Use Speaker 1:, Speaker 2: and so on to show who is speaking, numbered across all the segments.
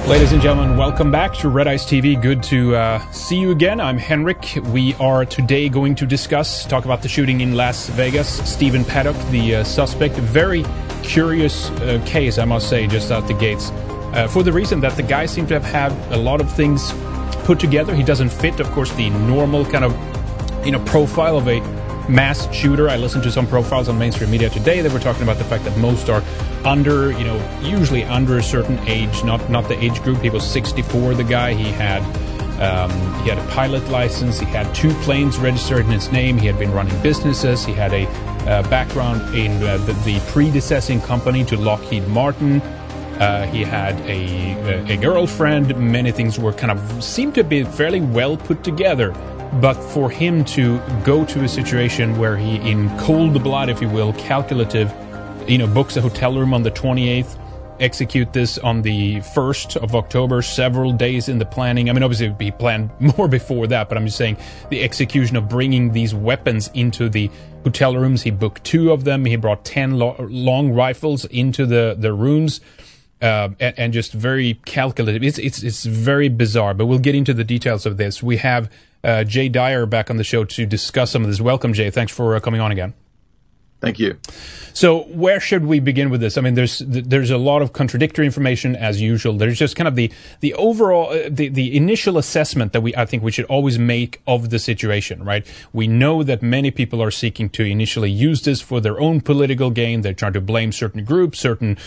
Speaker 1: Ladies and gentlemen, welcome back to Red Ice TV. Good to see you again. I'm Henrik. We are today going to talk about the shooting in Las Vegas. Stephen Paddock, the suspect. Very curious case, I must say, just out the gates. For the reason that the guy seemed to have had a lot of things put together. He doesn't fit, of course, the normal kind of, profile of a mass shooter. I listened to some profiles on mainstream media today that were talking about the fact that most are under, usually under a certain age, not the age group. He was 64, the guy. He had a pilot license. He had 2 planes registered in his name. He had been running businesses. He had a background in the predecessing company to Lockheed Martin. He had a girlfriend. Many things were seemed to be fairly well put together. But for him to go to a situation where he, in cold blood, if you will, calculative, books a hotel room on the 28th, execute this on the 1st of October, several days in the planning. I mean, obviously, he planned more before that, but I'm just saying the execution of bringing these weapons into the hotel rooms. He booked 2 of them. He brought 10 long rifles into the rooms. And just very calculative. It's very bizarre, but we'll get into the details of this. We have Jay Dyer back on the show to discuss some of this. Welcome, Jay. Thanks for coming on again.
Speaker 2: Thank you.
Speaker 1: So where should we begin with this? I mean, there's a lot of contradictory information as usual. There's just kind of the overall the initial assessment that I think we should always make of the situation, right? We know that many people are seeking to initially use this for their own political gain. They're trying to blame certain groups, certain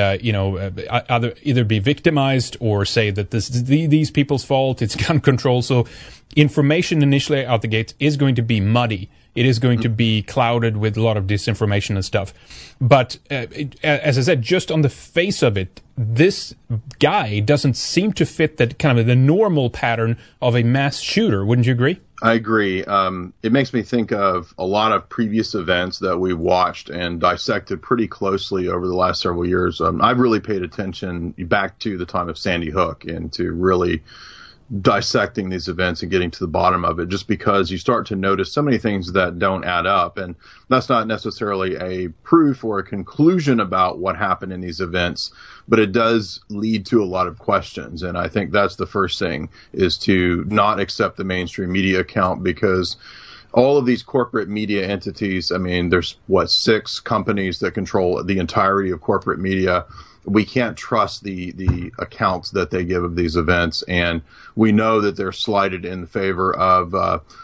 Speaker 1: either be victimized or say that this is these people's fault. It's gun control. So information initially out the gates is going to be muddy. It is going to be clouded with a lot of disinformation and stuff. But as I said, just on the face of it, this guy doesn't seem to fit that kind of the normal pattern of a mass shooter. Wouldn't you agree?
Speaker 2: I agree. It makes me think of a lot of previous events that we watched and dissected pretty closely over the last several years. I've really paid attention back to the time of Sandy Hook and to really dissecting these events and getting to the bottom of it, just because you start to notice so many things that don't add up. And that's not necessarily a proof or a conclusion about what happened in these events, but it does lead to a lot of questions. And I think that's the first thing, is to not accept the mainstream media account, because all of these corporate media entities, I mean, there's 6 companies that control the entirety of corporate media. We can't trust the accounts that they give of these events, and we know that they're slighted in favor of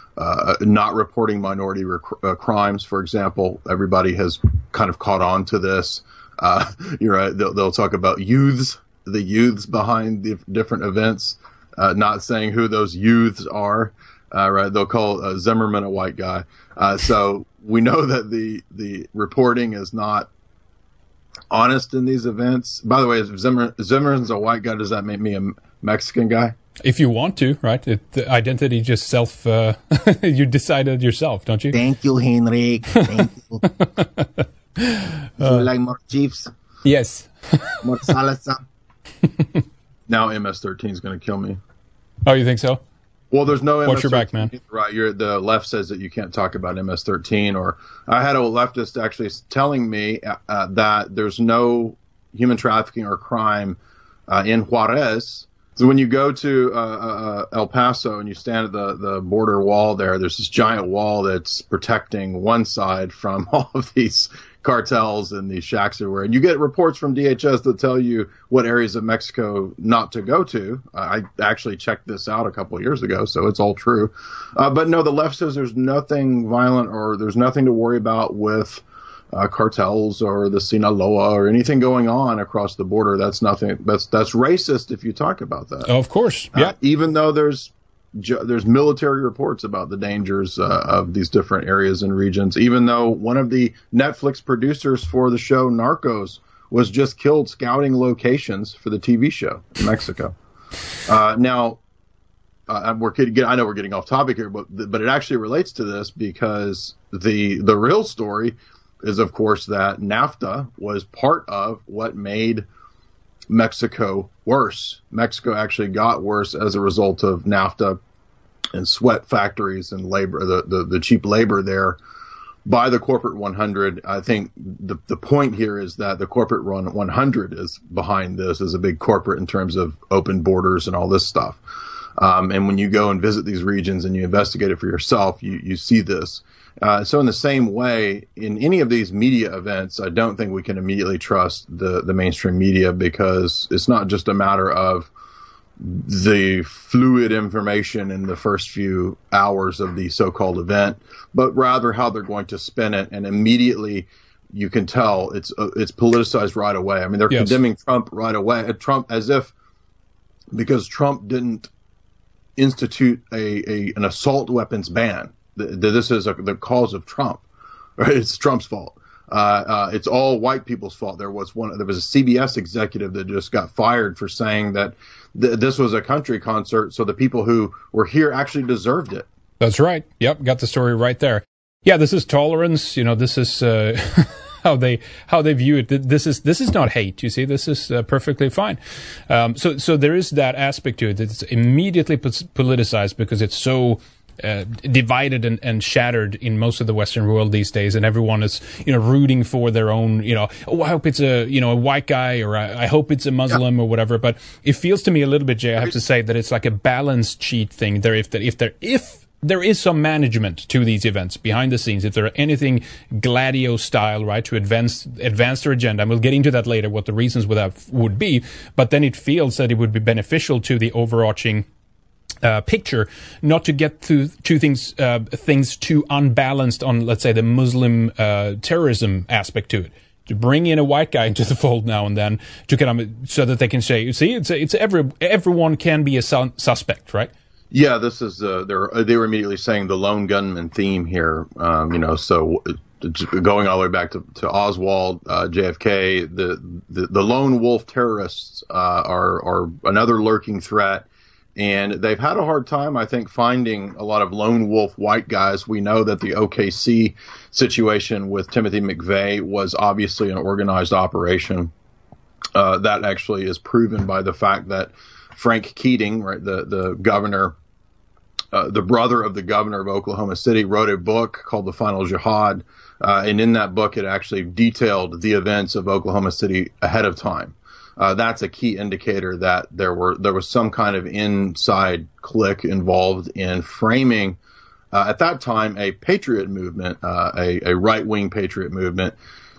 Speaker 2: not reporting minority crimes, for example. Everybody has kind of caught on to this. You're right. They'll talk about the youths behind the different events, not saying who those youths are. Right? They'll call Zimmerman a white guy. So we know that the reporting is not honest in these events. By the way, if Zimmerman's a white guy, does that make me a Mexican guy?
Speaker 1: If you want to, right? The identity just you decided yourself, don't you?
Speaker 3: Thank you, Henrik. Thank you. You like more chiefs?
Speaker 1: Yes.
Speaker 3: More salsa?
Speaker 2: Now MS-13 is going to kill me.
Speaker 1: Oh, you think so?
Speaker 2: Well, there's no MS-13.
Speaker 1: Watch your back, man.
Speaker 2: Right. The left says that you can't talk about MS-13. Or I had a leftist actually telling me that there's no human trafficking or crime in Juarez. So when you go to El Paso and you stand at the border wall there's this giant wall that's protecting one side from all of these cartels and these shacks everywhere. And you get reports from DHS that tell you what areas of Mexico not to go to. I actually checked this out a couple of years ago, so it's all true. But no, the left says there's nothing violent or there's nothing to worry about with cartels or the Sinaloa or anything going on across the border. That's nothing. That's racist if you talk about that.
Speaker 1: Of course, yeah.
Speaker 2: Even though there's military reports about the dangers of these different areas and regions. Even though one of the Netflix producers for the show Narcos was just killed scouting locations for the TV show in Mexico. Now, I know we're getting off topic here, but it actually relates to this, because the real story is, of course, that NAFTA was part of what made Mexico worse. Mexico actually got worse as a result of NAFTA and sweat factories and labor, the cheap labor there by the corporate 100. I think the point here is that the corporate 100 is behind this as a big corporate in terms of open borders and all this stuff. And when you go and visit these regions and you investigate it for yourself, you see this. So in the same way, in any of these media events, I don't think we can immediately trust the mainstream media, because it's not just a matter of the fluid information in the first few hours of the so-called event, but rather how they're going to spin it. And immediately you can tell it's politicized right away. I mean, they're condemning Trump right away. Trump, as if because Trump didn't institute an assault weapons ban, this is the cause of Trump, right? It's Trump's fault. It's all white people's fault. There was a CBS executive that just got fired for saying that this was a country concert, so the people who were here actually deserved it.
Speaker 1: That's right. Yep, got the story right there. Yeah, this is tolerance. This is how they view it. This is not hate. You see, this is perfectly fine. So there is that aspect to it. It's immediately politicized because it's so divided and shattered in most of the Western world these days, and everyone is rooting for their own. I hope it's a white guy, or I hope it's a Muslim or whatever. But it feels to me a little bit, Jay, I have to say, that it's like a balance sheet thing. If there is some management to these events behind the scenes, if there are anything Gladio style, right, to advance their agenda, and we'll get into that later, what the reasons would be. But then it feels that it would be beneficial to the overarching picture, not to get things too unbalanced on, let's say, the Muslim terrorism aspect to it. To bring in a white guy into the fold now and then to kind of, so that they can say, see, it's everyone can be a suspect, right?
Speaker 2: Yeah, this is they were immediately saying the lone gunman theme here. So going all the way back to Oswald, JFK, the lone wolf terrorists are another lurking threat. And they've had a hard time, I think, finding a lot of lone wolf white guys. We know that the OKC situation with Timothy McVeigh was obviously an organized operation. That actually is proven by the fact that Frank Keating, right, the governor, the brother of the governor of Oklahoma City, wrote a book called The Final Jihad. And in that book, it actually detailed the events of Oklahoma City ahead of time. That's a key indicator that there was some kind of inside clique involved in framing, at that time, a patriot movement, a right-wing patriot movement,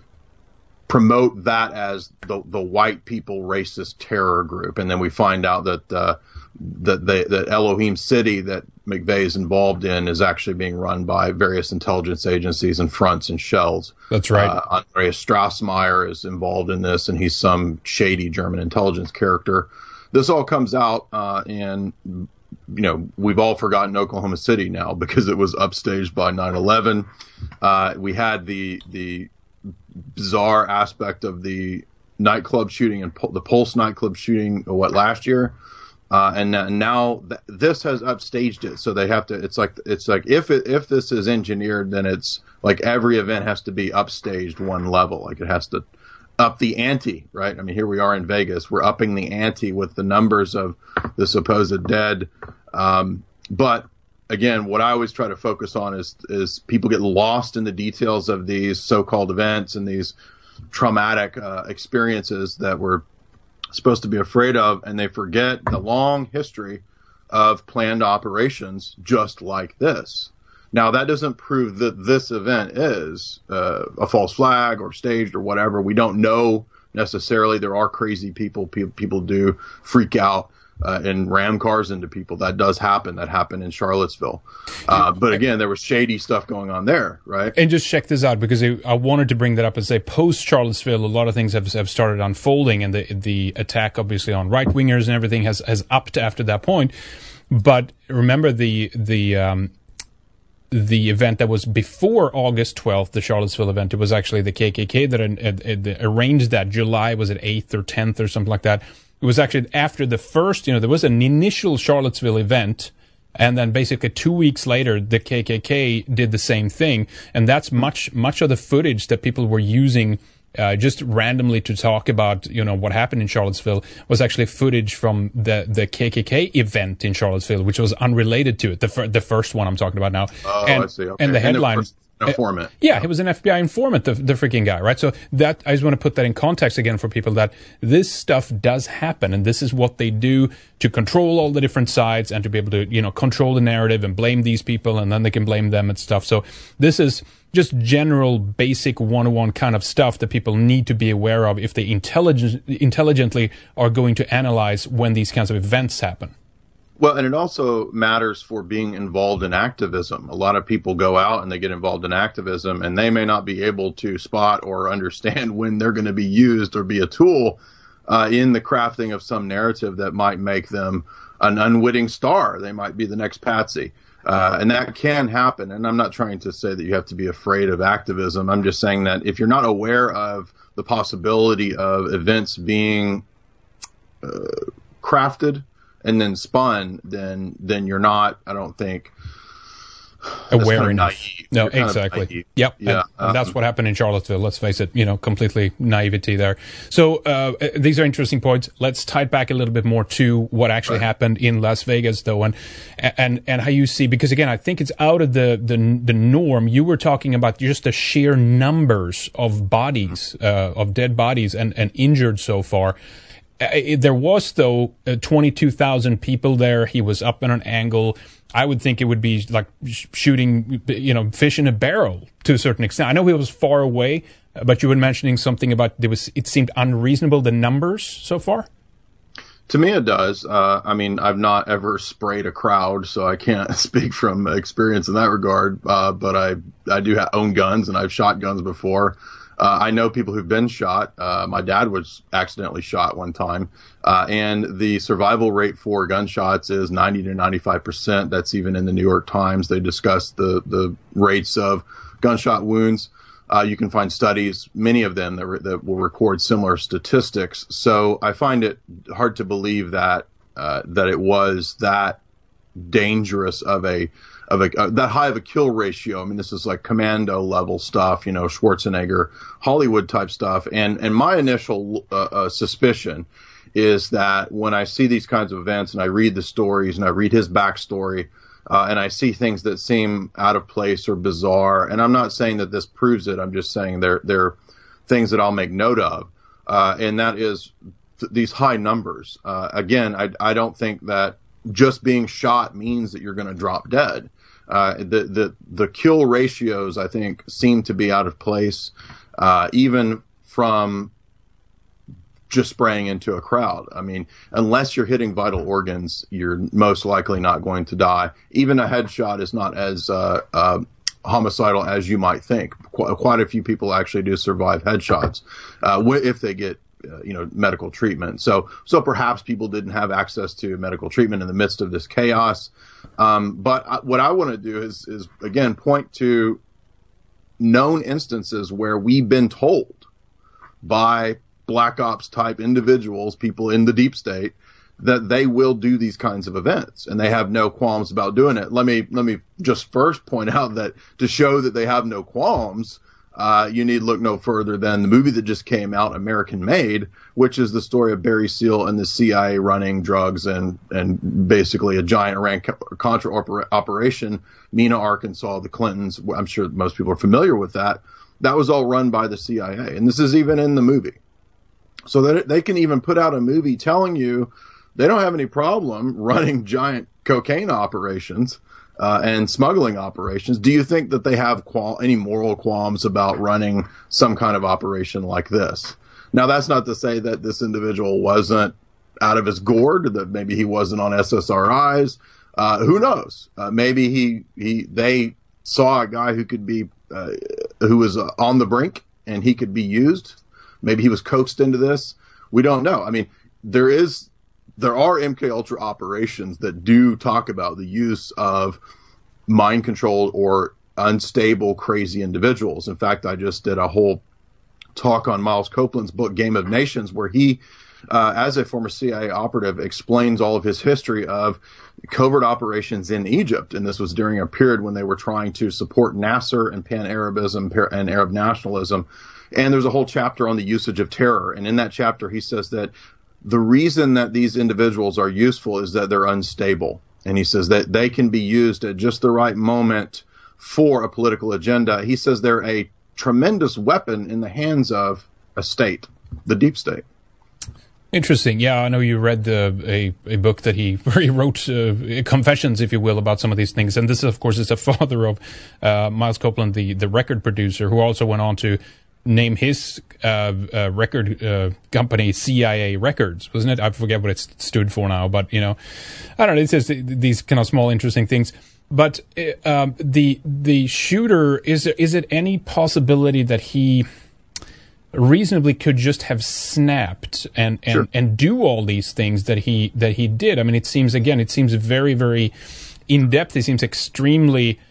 Speaker 2: promote that as the white people racist terror group. And then we find out that Elohim City that McVeigh is involved in is actually being run by various intelligence agencies and fronts and shells. That's right. Andreas Strassmeyer is involved in this, and he's some shady German intelligence character. This all comes out, and we've all forgotten Oklahoma City now because it was upstaged by 9/11. We had the bizarre aspect of the nightclub shooting and the Pulse nightclub shooting, last year? And now this has upstaged it, so they have to. It's like if this is engineered, then it's like every event has to be upstaged one level. Like it has to up the ante, right? I mean, here we are in Vegas, we're upping the ante with the numbers of the supposed dead. But again, what I always try to focus on is people get lost in the details of these so-called events and these traumatic experiences that we're supposed to be afraid of, and they forget the long history of planned operations just like this. Now, that doesn't prove that this event is a false flag or staged or whatever. We don't know necessarily. There are crazy people. People do freak out and ram cars into people. That does happen. That happened in Charlottesville. But again, there was shady stuff going on there, right?
Speaker 1: And just check this out, because I wanted to bring that up and say post-Charlottesville, a lot of things have started unfolding, and the attack, obviously, on right-wingers and everything has upped after that point. But remember the event that was before August 12th, the Charlottesville event. It was actually the KKK that arranged that. July, was it 8th or 10th or something like that? It was actually after the first, there was an initial Charlottesville event, and then basically 2 weeks later, the KKK did the same thing. And that's much of the footage that people were using just randomly to talk about, what happened in Charlottesville was actually footage from the KKK event in Charlottesville, which was unrelated to it. The first one I'm talking about now.
Speaker 2: Oh, I see. Okay.
Speaker 1: And the headline.
Speaker 2: informant.
Speaker 1: Yeah, he was an FBI informant, the freaking guy, right? So that I just want to put that in context again for people that this stuff does happen, and this is what they do to control all the different sides and to be able to, control the narrative and blame these people, and then they can blame them and stuff. So this is just general, basic 101 kind of stuff that people need to be aware of if they intelligently are going to analyze when these kinds of events happen.
Speaker 2: Well, and it also matters for being involved in activism. A lot of people go out and they get involved in activism, and they may not be able to spot or understand when they're going to be used or be a tool in the crafting of some narrative that might make them an unwitting star. They might be the next Patsy. And that can happen. And I'm not trying to say that you have to be afraid of activism. I'm just saying that if you're not aware of the possibility of events being crafted and then spun, then you're not, I don't think,
Speaker 1: aware enough.
Speaker 2: Naive.
Speaker 1: No, exactly. Yep. Yeah. And that's what happened in Charlottesville. Let's face it, completely naivety there. So these are interesting points. Let's tie it back a little bit more to what actually happened in Las Vegas, though, and how you see, because again, I think it's out of the norm. You were talking about just the sheer numbers of bodies, of dead bodies and injured so far. There was, though, 22,000 people there. He was up in an angle. I would think it would be like shooting, fish in a barrel to a certain extent. I know he was far away, but you were mentioning something about it seemed unreasonable, the numbers so far?
Speaker 2: To me, it does. I've not ever sprayed a crowd, so I can't speak from experience in that regard. But I do own guns, and I've shot guns before. I know people who've been shot. My dad was accidentally shot one time. And the survival rate for gunshots is 90 to 95%. That's even in the New York Times. They discuss the rates of gunshot wounds. You can find studies, many of them that will record similar statistics. So I find it hard to believe that it was that dangerous of that high of a kill ratio. I mean, this is like Commando level stuff, Schwarzenegger, Hollywood type stuff. And my initial suspicion is that when I see these kinds of events and I read the stories and I read his backstory, and I see things that seem out of place or bizarre, and I'm not saying that this proves it, I'm just saying they're things that I'll make note of, and that is these high numbers. Again, I don't think that just being shot means that you're going to drop dead. The kill ratios, I think, seem to be out of place, even from just spraying into a crowd. I mean, unless you're hitting vital organs, you're most likely not going to die. Even a headshot is not as homicidal as you might think. Quite a few people actually do survive headshots if they get medical treatment. So perhaps people didn't have access to medical treatment in the midst of this chaos. But what I want to do is again point to known instances where we've been told by black ops type individuals, people in the deep state, that they will do these kinds of events and they have no qualms about doing it. Let me just first point out that to show that they have no qualms, you need to look no further than the movie that just came out, American Made, which is the story of Barry Seal and the CIA running drugs and basically a giant Iran-Contra operation, Mena, Arkansas, the Clintons. I'm sure most people are familiar with that. That was all run by the CIA, and this is even in the movie. So that they can even put out a movie telling you they don't have any problem running giant cocaine operations and smuggling operations. Do you think that they have any moral qualms about running some kind of operation like this? Now, that's not to say that this individual wasn't out of his gourd, that maybe he wasn't on SSRIs. Who knows? Maybe they saw a guy who could be who was on the brink and he could be used. Maybe he was coaxed into this. We don't know. I mean, there are MK Ultra operations that do talk about the use of mind controlled or unstable, crazy individuals. In fact, I just did a whole talk on Miles Copeland's book, Game of Nations, where he, as a former CIA operative, explains all of his history of covert operations in Egypt. And this was during a period when they were trying to support Nasser and Pan-Arabism and Arab nationalism. And there's a whole chapter on the usage of terror. And in that chapter, he says that the reason that these individuals are useful is that they're unstable. And he says that they can be used at just the right moment for a political agenda. He says they're a tremendous weapon in the hands of a state, the deep state.
Speaker 1: Interesting. Yeah, I know you read a book that where he wrote confessions, if you will, about some of these things. And this, of course, is the father of Miles Copeland, the record producer, who also went on to name his record company CIA Records, wasn't it? I forget what it stood for now, but I don't know. It's just these kind of small, interesting things. But the shooter, is it any possibility that he reasonably could just have snapped and
Speaker 2: Sure.
Speaker 1: and do all these things that he did? I mean, it seems very, very in depth. It seems extremely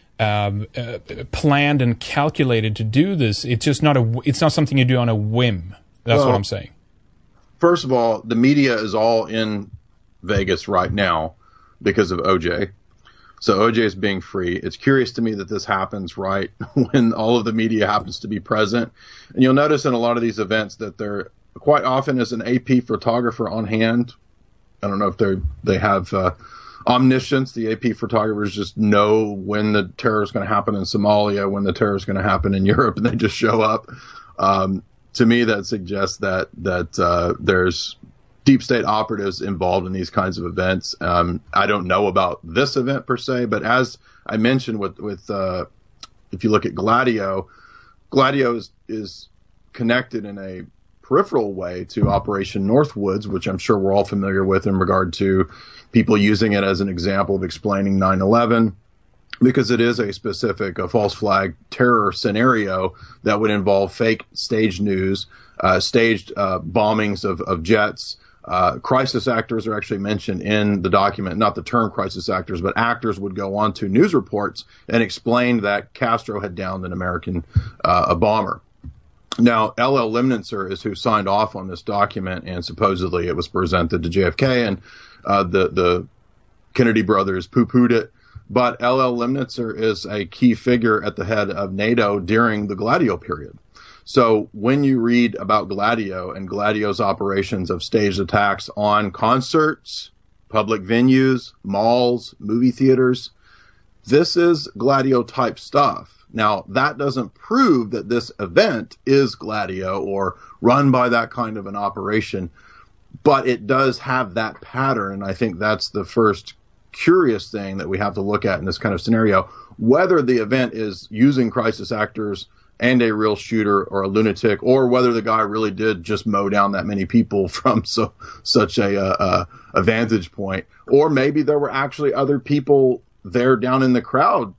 Speaker 1: planned and calculated to do this. It's just it's not something you do on a whim. That's what I'm saying.
Speaker 2: First of all, the media is all in Vegas right now because of OJ. So OJ is being free. It's curious to me that this happens right when all of the media happens to be present. And you'll notice in a lot of these events that there quite often is an AP photographer on hand. I don't know if they have omniscience. The AP photographers just know when the terror is going to happen in Somalia, when the terror is going to happen in Europe, and they just show up. To me, that suggests that there's deep state operatives involved in these kinds of events. I don't know about this event per se, but as I mentioned with if you look at Gladio is connected in a peripheral way to Operation Northwoods, which I'm sure we're all familiar with in regard to people using it as an example of explaining 9/11, because it is a specific false flag terror scenario that would involve fake staged news, staged bombings of jets. Crisis actors are actually mentioned in the document, not the term crisis actors, but actors would go on to news reports and explain that Castro had downed an American a bomber. Now, L.L. Limnitzer is who signed off on this document, and supposedly it was presented to JFK, and the Kennedy brothers poo-pooed it. But L.L. Limnitzer is a key figure at the head of NATO during the Gladio period. So when you read about Gladio and Gladio's operations of staged attacks on concerts, public venues, malls, movie theaters, this is Gladio type stuff. Now, that doesn't prove that this event is Gladio or run by that kind of an operation, but it does have that pattern. And I think that's the first curious thing that we have to look at in this kind of scenario, whether the event is using crisis actors and a real shooter or a lunatic, or whether the guy really did just mow down that many people from such a vantage point, or maybe there were actually other people there down in the crowd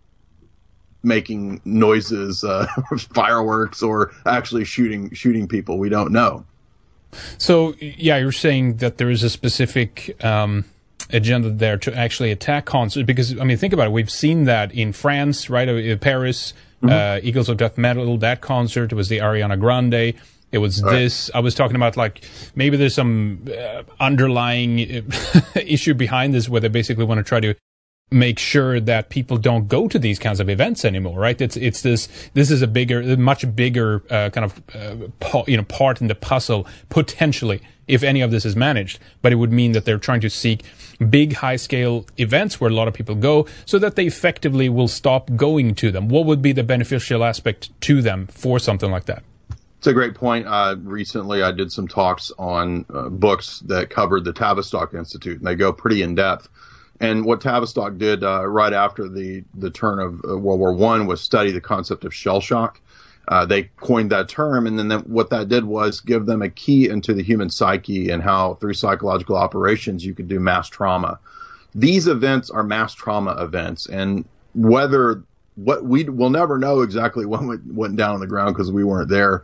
Speaker 2: making noises, fireworks, or actually shooting people. We don't know.
Speaker 1: So, yeah, you're saying that there is a specific agenda there to actually attack concerts, because, I mean, think about it. We've seen that in France, right? Paris, Eagles of Death Metal, that concert. It was the Ariana Grande. It was this. I was talking about, like, maybe there's some underlying issue behind this where they basically want to try to make sure that people don't go to these kinds of events anymore, right? It's this is a much bigger kind of part in the puzzle potentially, if any of this is managed. But it would mean that they're trying to seek big, high-scale events where a lot of people go, so that they effectively will stop going to them. What would be the beneficial aspect to them for something like that?
Speaker 2: It's a great point. Recently, I did some talks on books that covered the Tavistock Institute, and they go pretty in depth. And what Tavistock did right after the turn of World War I was study the concept of shell shock. They coined that term, and then what that did was give them a key into the human psyche and how through psychological operations you could do mass trauma. These events are mass trauma events, and we'll never know exactly what went down on the ground because we weren't there.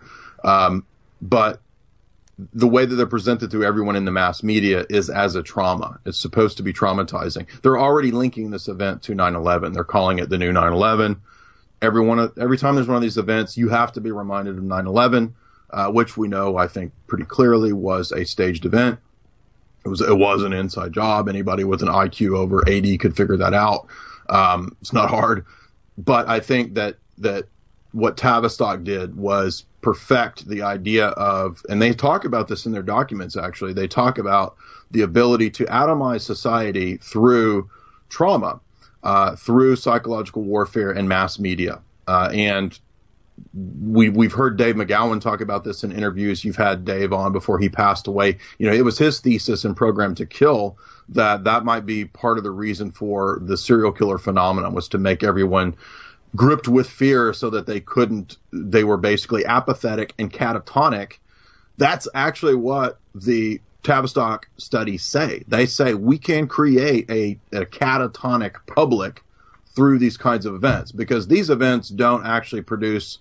Speaker 2: But the way that they're presented to everyone in the mass media is as a trauma. It's supposed to be traumatizing. They're already linking this event to 9/11. They're calling it the new 9/11. Every time there's one of these events, you have to be reminded of 9/11, which we know, I think, pretty clearly was a staged event. It was an inside job. Anybody with an IQ over 80 could figure that out. It's not hard. But I think that what Tavistock did was perfect the idea of, and they talk about this in their documents, actually. They talk about the ability to atomize society through trauma. through psychological warfare and mass media. And we've heard Dave McGowan talk about this in interviews. You've had Dave on before he passed away. It was his thesis in Program to Kill that might be part of the reason for the serial killer phenomenon, was to make everyone gripped with fear so that they were basically apathetic and catatonic. That's actually what the Tavistock studies say. They say we can create a catatonic public through these kinds of events, because these events don't actually produce,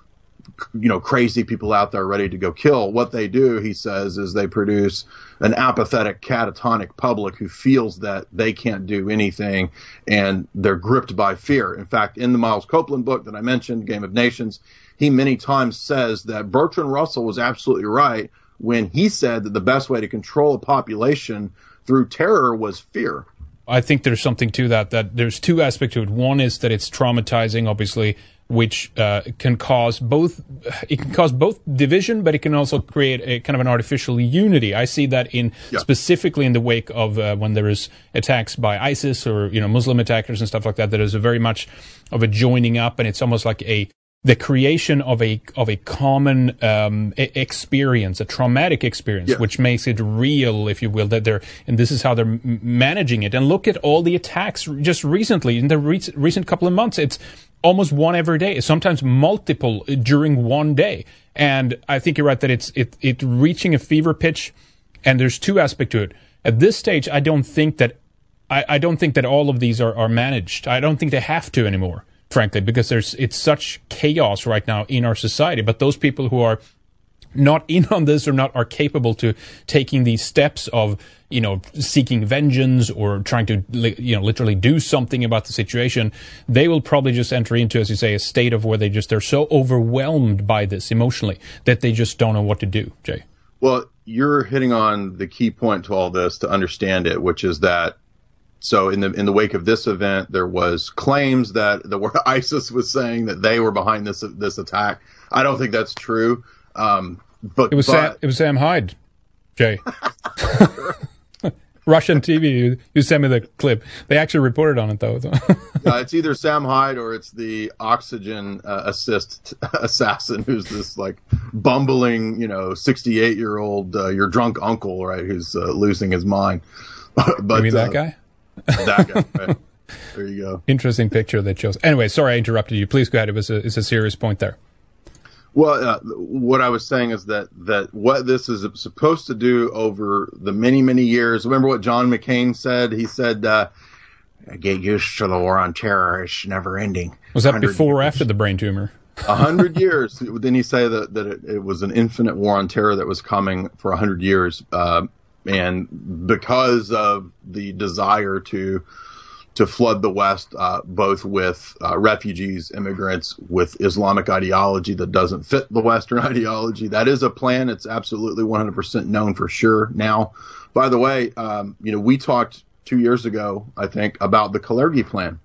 Speaker 2: crazy people out there ready to go kill. What they do, he says, is they produce an apathetic, catatonic public who feels that they can't do anything and they're gripped by fear. In fact, in the Miles Copeland book that I mentioned, Game of Nations, he many times says that Bertrand Russell was absolutely right when he said that the best way to control a population through terror was fear.
Speaker 1: I think there's something to that there's two aspects to it. One is that it's traumatizing, obviously, which can cause both division, but it can also create a kind of an artificial unity. I see that specifically in the wake of when there is attacks by ISIS or Muslim attackers and stuff like that. There is a very much of a joining up, and it's almost like the creation of a common experience, a traumatic experience, which makes it real, if you will. And this is how they're managing it. And look at all the attacks just recently in the recent couple of months. It's almost one every day, sometimes multiple during one day. And I think you're right that it's reaching a fever pitch. And there's two aspects to it. At this stage, I don't think that all of these are managed. I don't think they have to anymore, frankly, because it's such chaos right now in our society. But those people who are not in on this or are capable to taking these steps of, seeking vengeance or trying to, literally do something about the situation, they will probably just enter into, as you say, a state of where they're so overwhelmed by this emotionally that they just don't know what to do, Jay.
Speaker 2: Well, you're hitting on the key point to all this to understand it, which is that, so in the wake of this event, there was claims that ISIS was saying that they were behind this attack. I don't think that's true. But it
Speaker 1: was Sam Hyde, Jay. Russian TV. You sent me the clip. They actually reported on it, though.
Speaker 2: It's either Sam Hyde or it's the oxygen assist assassin, who's this bumbling, 68-year-old your drunk uncle, right? Who's losing his mind. But
Speaker 1: you mean that guy?
Speaker 2: That guy. Right. There you go.
Speaker 1: Interesting picture that shows. Anyway, sorry I interrupted you. Please go ahead. It's a serious point there.
Speaker 2: Well, what I was saying is that what this is supposed to do over the many, many years. Remember what John McCain said? He said, "Get used to the war on terror. It's never ending."
Speaker 1: Was that before or after the brain tumor?
Speaker 2: 100 years. Didn't he say that it was an infinite war on terror that was coming for 100 years? And because of the desire to flood the West, both with refugees, immigrants, with Islamic ideology that doesn't fit the Western ideology. That is a plan. It's absolutely 100% known for sure now. By the way, we talked 2 years ago, I think, about the Kalergi plan.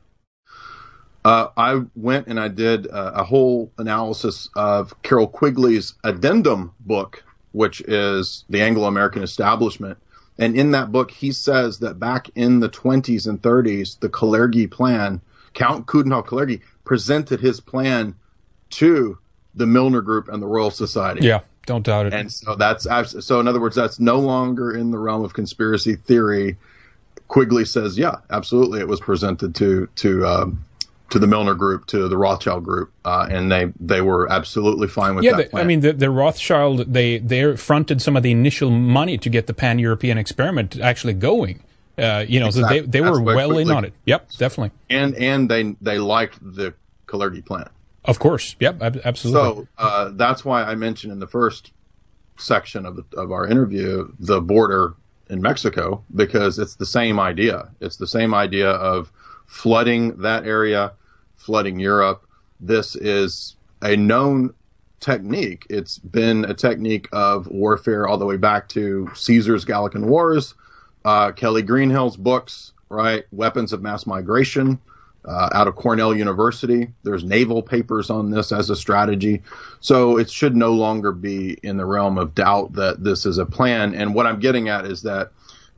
Speaker 2: I went and I did a whole analysis of Carroll Quigley's Addendum book, which is the Anglo-American Establishment. And in that book, he says that back in the 20s and 30s, the Kalergi plan, Count Coudenhove Kalergi, presented his plan to the Milner Group and the Royal Society.
Speaker 1: Yeah, don't doubt it.
Speaker 2: And so in other words, that's no longer in the realm of conspiracy theory. Quigley says, yeah, absolutely, it was presented to the Milner Group, to the Rothschild Group, and they were absolutely fine with that plan.
Speaker 1: I mean, the Rothschild, they fronted some of the initial money to get the pan-European experiment actually going. Exactly. So they were well in on it. Yep, definitely.
Speaker 2: And they liked the Kalergi plan.
Speaker 1: Of course. Yep, absolutely.
Speaker 2: So that's why I mentioned in the first section of our interview the border in Mexico, because it's the same idea. It's the same idea of flooding that area, flooding Europe. This is a known technique. It's been a technique of warfare all the way back to Caesar's Gallican Wars, Kelly Greenhill's books, right? Weapons of Mass Migration, out of Cornell University. There's naval papers on this as a strategy. So it should no longer be in the realm of doubt that this is a plan. And what I'm getting at is that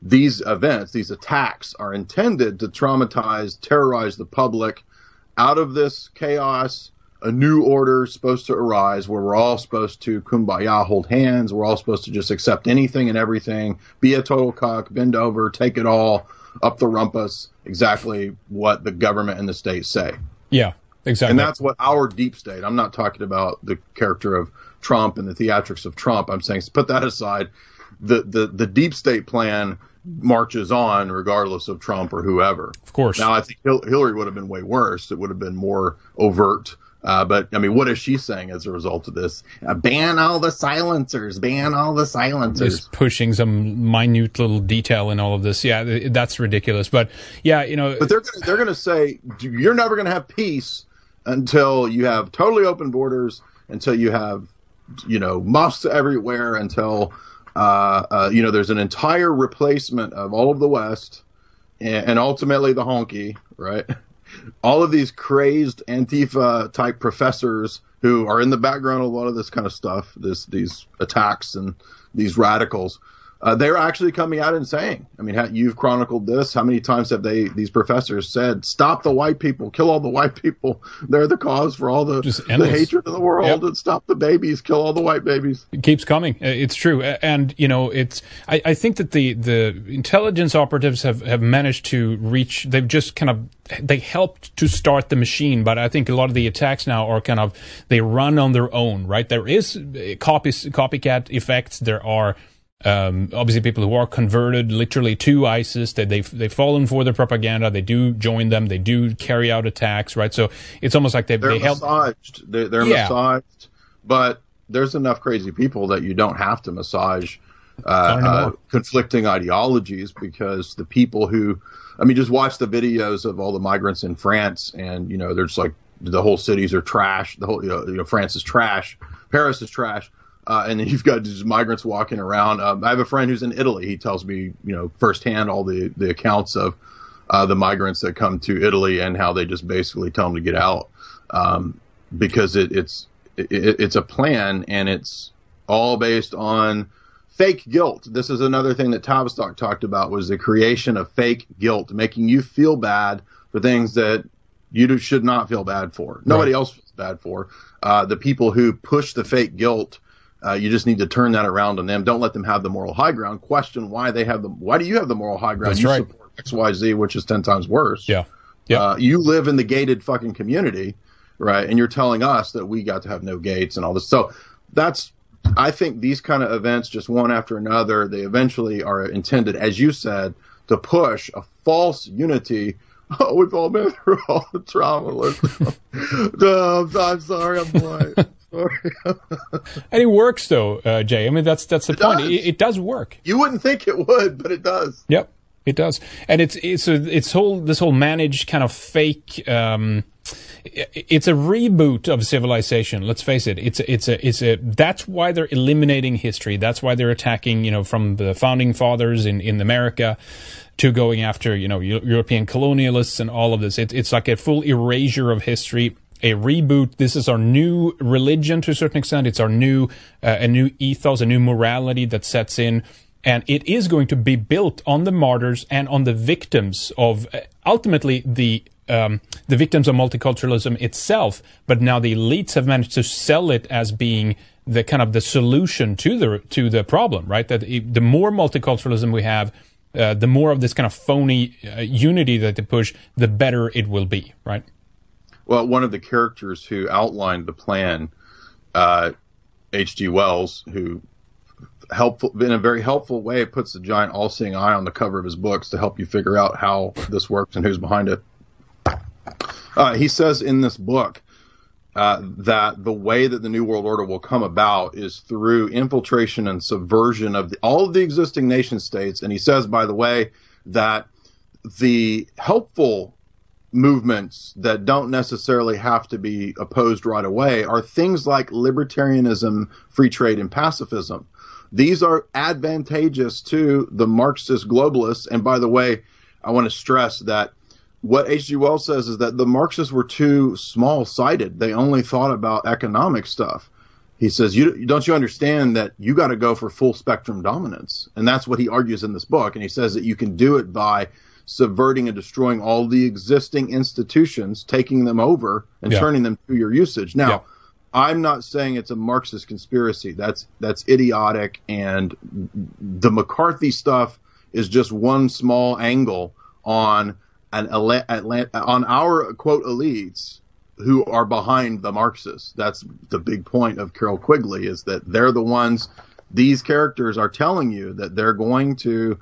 Speaker 2: these events, these attacks, are intended to traumatize, terrorize the public. Out of this chaos, a new order is supposed to arise where we're all supposed to kumbaya, hold hands. We're all supposed to just accept anything and everything, be a total cuck, bend over, take it all, up the rumpus, exactly what the government and the state say.
Speaker 1: Yeah, exactly.
Speaker 2: And that's what our deep state, I'm not talking about the character of Trump and the theatrics of Trump. I'm saying, put that aside. The deep state plan marches on regardless of Trump or whoever.
Speaker 1: Of course.
Speaker 2: Now, I think Hillary would have been way worse. It would have been more overt. But, I mean, what is she saying as a result of this? Ban all the silencers. Ban all the silencers.
Speaker 1: Just pushing some minute little detail in all of this. Yeah, that's ridiculous. But, yeah, you know.
Speaker 2: But they're going to say, you're never going to have peace until you have totally open borders, until you have, you know, mosques everywhere, until, you know, there's an entire replacement of all of the West and ultimately the honky, right? All of these crazed Antifa-type professors who are in the background of a lot of this kind of stuff, these attacks and these radicals, they're actually coming out and saying, I mean, you've chronicled this. How many times have these professors said, stop the white people, kill all the white people. They're the cause for all the hatred of the world. Yep. And stop the babies, kill all the white babies.
Speaker 1: It keeps coming. It's true. And, you know, I think that the intelligence operatives have managed to reach, they've just kind of, they helped to start the machine, but I think a lot of the attacks now are kind of, they run on their own, right? There is copycat effects. There are, obviously people who are converted literally to ISIS, that they've fallen for their propaganda. They do join them. They do carry out attacks, right? So it's almost like they're
Speaker 2: massaged. They're massaged, but there's enough crazy people that you don't have to massage conflicting ideologies, because the people who, I mean, just watch the videos of all the migrants in France, and, you know, there's like the whole cities are trash. The whole, you know, France is trash. Paris is trash. And then you've got these migrants walking around. I have a friend who's in Italy. He tells me, you know, firsthand all the accounts of the migrants that come to Italy and how they just basically tell them to get out, because it's a plan, and it's all based on fake guilt. This is another thing that Tavistock talked about, was the creation of fake guilt, making you feel bad for things that you should not feel bad for. Nobody else feels bad for. The people who push the fake guilt, you just need to turn that around on them. Don't let them have the moral high ground. Question why do you have the moral high ground?
Speaker 1: That's
Speaker 2: you
Speaker 1: right.
Speaker 2: Support XYZ, which is 10 times worse.
Speaker 1: Yeah. Yeah.
Speaker 2: You live in the gated fucking community, right? And you're telling us that we got to have no gates and all this. So I think these kind of events, just one after another, they eventually are intended, as you said, to push a false unity. Oh, we've all been through all the trauma. I'm sorry, I'm white.
Speaker 1: And it works, though, Jay. I mean, that's the point. It does work.
Speaker 2: You wouldn't think it would, but it does.
Speaker 1: Yep, it does. And this whole managed kind of fake. It's a reboot of civilization. Let's face it. It's a. That's why they're eliminating history. That's why they're attacking. You know, from the founding fathers in America to going after, you know, European colonialists and all of this. It's like a full erasure of history. A reboot. This is our new religion to a certain extent. It's our new, a new ethos, a new morality that sets in. And it is going to be built on the martyrs and on the victims of, ultimately, the victims of multiculturalism itself. But now the elites have managed to sell it as being the kind of the solution to the problem, right? That the more multiculturalism we have, the more of this kind of phony unity that they push, the better it will be, right?
Speaker 2: Well, one of the characters who outlined the plan, H.G. Wells, who in a very helpful way puts a giant all-seeing eye on the cover of his books to help you figure out how this works and who's behind it. He says in this book that the way that the New World Order will come about is through infiltration and subversion of all of the existing nation states. And he says, by the way, that the helpful movements that don't necessarily have to be opposed right away are things like libertarianism, free trade, and pacifism. These are advantageous to the Marxist globalists. And by the way, I want to stress that what H.G. Wells says is that the Marxists were too small-sighted. They only thought about economic stuff. he says, don't you understand that you got to go for full spectrum dominance? And that's what he argues in this book. And he says that you can do it by subverting and destroying all the existing institutions, taking them over and turning them to your usage. Now, I'm not saying it's a Marxist conspiracy. That's idiotic. And the McCarthy stuff is just one small angle on on our quote elites who are behind the Marxists. That's the big point of Carroll Quigley, is that they're the ones, these characters are telling you that they're going to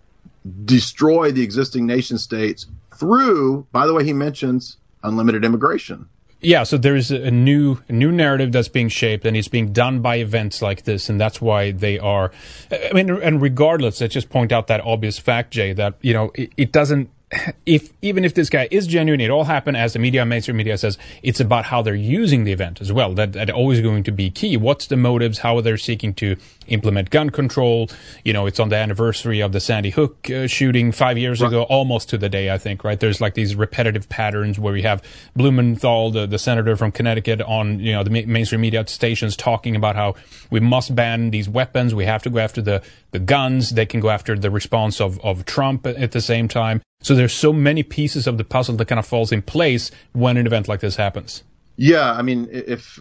Speaker 2: destroy the existing nation states through, by the way, he mentions unlimited immigration.
Speaker 1: Yeah, so there's a new narrative that's being shaped, and it's being done by events like this, and that's why they are. I mean, and regardless, let's just point out that obvious fact, Jay, that it doesn't. Even if this guy is genuine, it all happened, as the mainstream media says, it's about how they're using the event as well. That always going to be key. What's the motives? How are they seeking to implement gun control? It's on the anniversary of the Sandy Hook shooting 5 years ago, almost to the day, I think, right? There's like these repetitive patterns where we have Blumenthal, the senator from Connecticut, on, the mainstream media stations talking about how we must ban these weapons. We have to go after the guns. They can go after the response of Trump at the same time. So there's so many pieces of the puzzle that kind of falls in place when an event like this happens.
Speaker 2: Yeah, I mean, if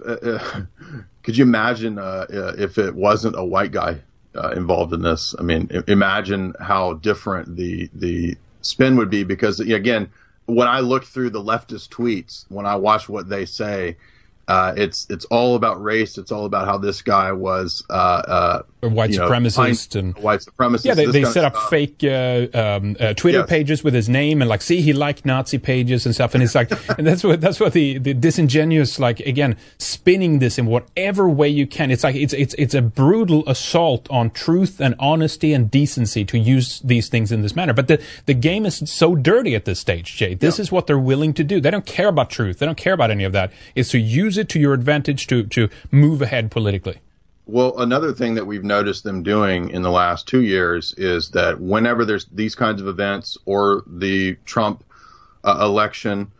Speaker 2: could you imagine if it wasn't a white guy involved in this? I mean, imagine how different the spin would be. Because again, when I look through the leftist tweets, when I watch what they say, it's all about race. It's all about how this guy was
Speaker 1: a white supremacist and
Speaker 2: white supremacist.
Speaker 1: Yeah, they set up fake Twitter pages with his name, and like, see, he liked Nazi pages and stuff. And it's like, and that's what the disingenuous, like, again, spinning this in whatever way you can. It's like it's a brutal assault on truth and honesty and decency to use these things in this manner. But the game is so dirty at this stage, Jay. This is what they're willing to do. They don't care about truth. They don't care about any of that. It's to use it to your advantage to move ahead politically.
Speaker 2: Well, another thing that we've noticed them doing in the last 2 years is that whenever there's these kinds of events or the Trump election,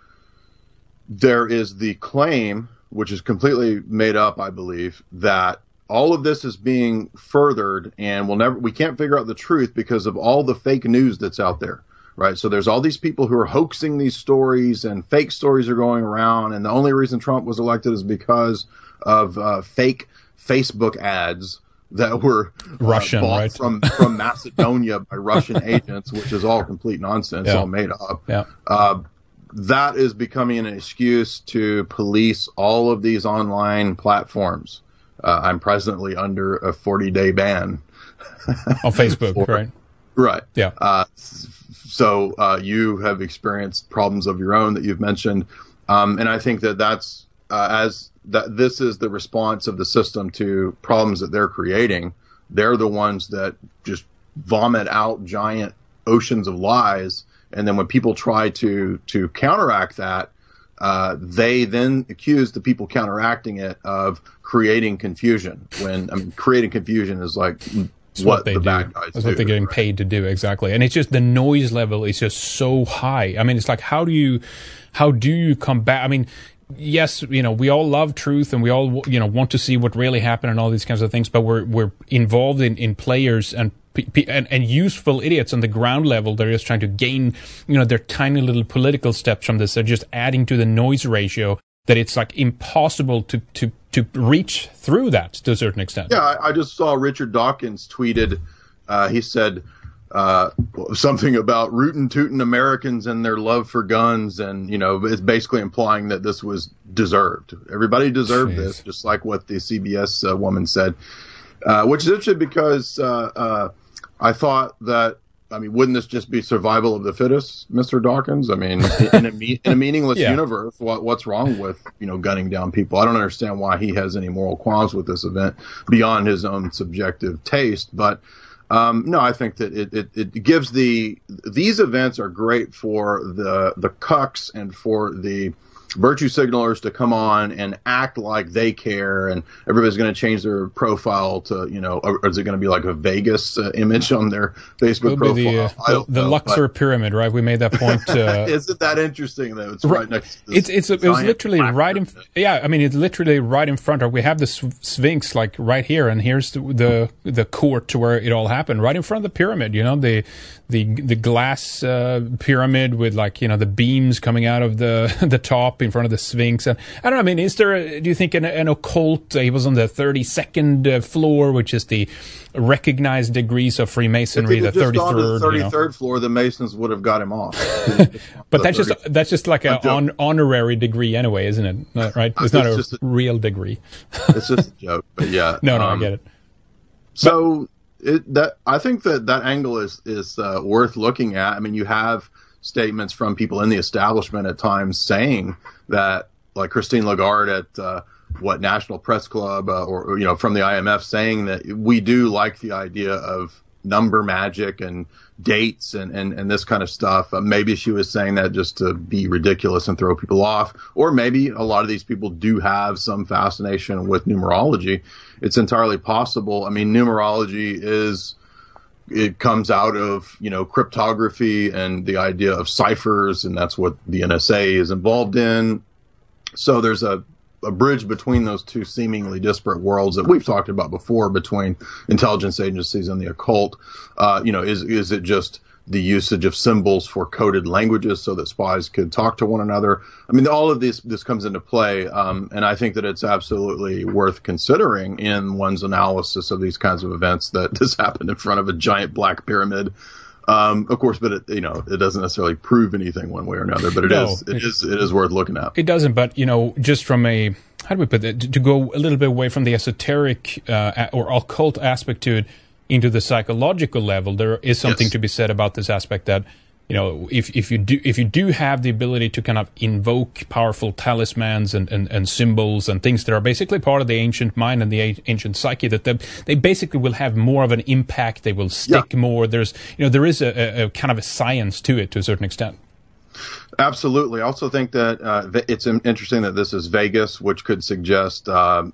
Speaker 2: there is the claim, which is completely made up, I believe, that all of this is being furthered and we can't figure out the truth because of all the fake news that's out there. Right. So there's all these people who are hoaxing these stories, and fake stories are going around. And the only reason Trump was elected is because of fake Facebook ads that were
Speaker 1: Russian,
Speaker 2: bought
Speaker 1: right?
Speaker 2: from Macedonia by Russian agents, which is all complete nonsense, all made up.
Speaker 1: Yeah.
Speaker 2: That is becoming an excuse to police all of these online platforms. I'm presently under a 40-day ban
Speaker 1: on Facebook, right?
Speaker 2: Right.
Speaker 1: Yeah.
Speaker 2: So you have experienced problems of your own that you've mentioned, and I think that this is the response of the system to problems that they're creating. They're the ones that just vomit out giant oceans of lies, and then when people try to counteract that, they then accuse the people counteracting it of creating confusion. Creating confusion is like what the bad guys do.
Speaker 1: That's what they're getting paid to do, exactly. And it's just the noise level is just so high. I mean, it's like, how do you combat? I mean, yes, we all love truth and we all, want to see what really happened and all these kinds of things, but we're involved in players and useful idiots on the ground level. They're just trying to gain, their tiny little political steps from this. They're just adding to the noise ratio that it's like impossible to reach through that to a certain extent.
Speaker 2: Yeah, I just saw Richard Dawkins tweeted, he said something about rootin' tootin' Americans and their love for guns, and it's basically implying that this was deserved. Everybody deserved this, just like what the CBS woman said, which is interesting because I thought that, wouldn't this just be survival of the fittest, Mr. Dawkins? I mean, in a meaningless universe, what's wrong with, gunning down people? I don't understand why he has any moral qualms with this event beyond his own subjective taste. But no, I think that it gives these events are great for the cucks and for the virtue signalers to come on and act like they care, and everybody's going to change their profile to, or is it going to be like a Vegas image on their Facebook profile?
Speaker 1: The Luxor pyramid, right? We made that point.
Speaker 2: Isn't that interesting though? It's right next to this.
Speaker 1: It was literally right in. Yeah, I mean, it's literally right in front of. We have the Sphinx like right here, and here's the court to where it all happened, right in front of the pyramid. The glass pyramid with the beams coming out of the top in front of the Sphinx. And I don't know, I mean, do you think an occult, he was on the 32nd floor, which is the recognized degrees of Freemasonry, the 33rd.
Speaker 2: The 33rd floor, the Masons would have got him off.
Speaker 1: But that's just like an honorary degree anyway, isn't it? Right? It's not a real degree.
Speaker 2: It's just a joke, but yeah.
Speaker 1: No, I get it.
Speaker 2: So I think that angle is worth looking at. I mean, you have statements from people in the establishment at times saying that, like Christine Lagarde at National Press Club or from the IMF, saying that we do like the idea of number magic and dates and this kind of stuff. Maybe she was saying that just to be ridiculous and throw people off, or maybe a lot of these people do have some fascination with numerology. It's entirely possible. I mean, numerology it comes out of, cryptography and the idea of ciphers, and that's what the NSA is involved in. So there's a bridge between those two seemingly disparate worlds that we've talked about before, between intelligence agencies and the occult. Is it just the usage of symbols for coded languages so that spies could talk to one another? I mean, all of this comes into play, and I think that it's absolutely worth considering in one's analysis of these kinds of events, that this happened in front of a giant black pyramid. Of course, but it doesn't necessarily prove anything one way or another, but it is worth looking at.
Speaker 1: It doesn't, but just from a, how do we put it, to go a little bit away from the esoteric or occult aspect to it into the psychological level, there is something to be said about this aspect that, if you do have the ability to kind of invoke powerful talismans and symbols and things that are basically part of the ancient mind and the ancient psyche, that they basically will have more of an impact. They will stick more. There is a kind of a science to it to a certain extent.
Speaker 2: Absolutely. I also think that it's interesting that this is Vegas, which could suggest,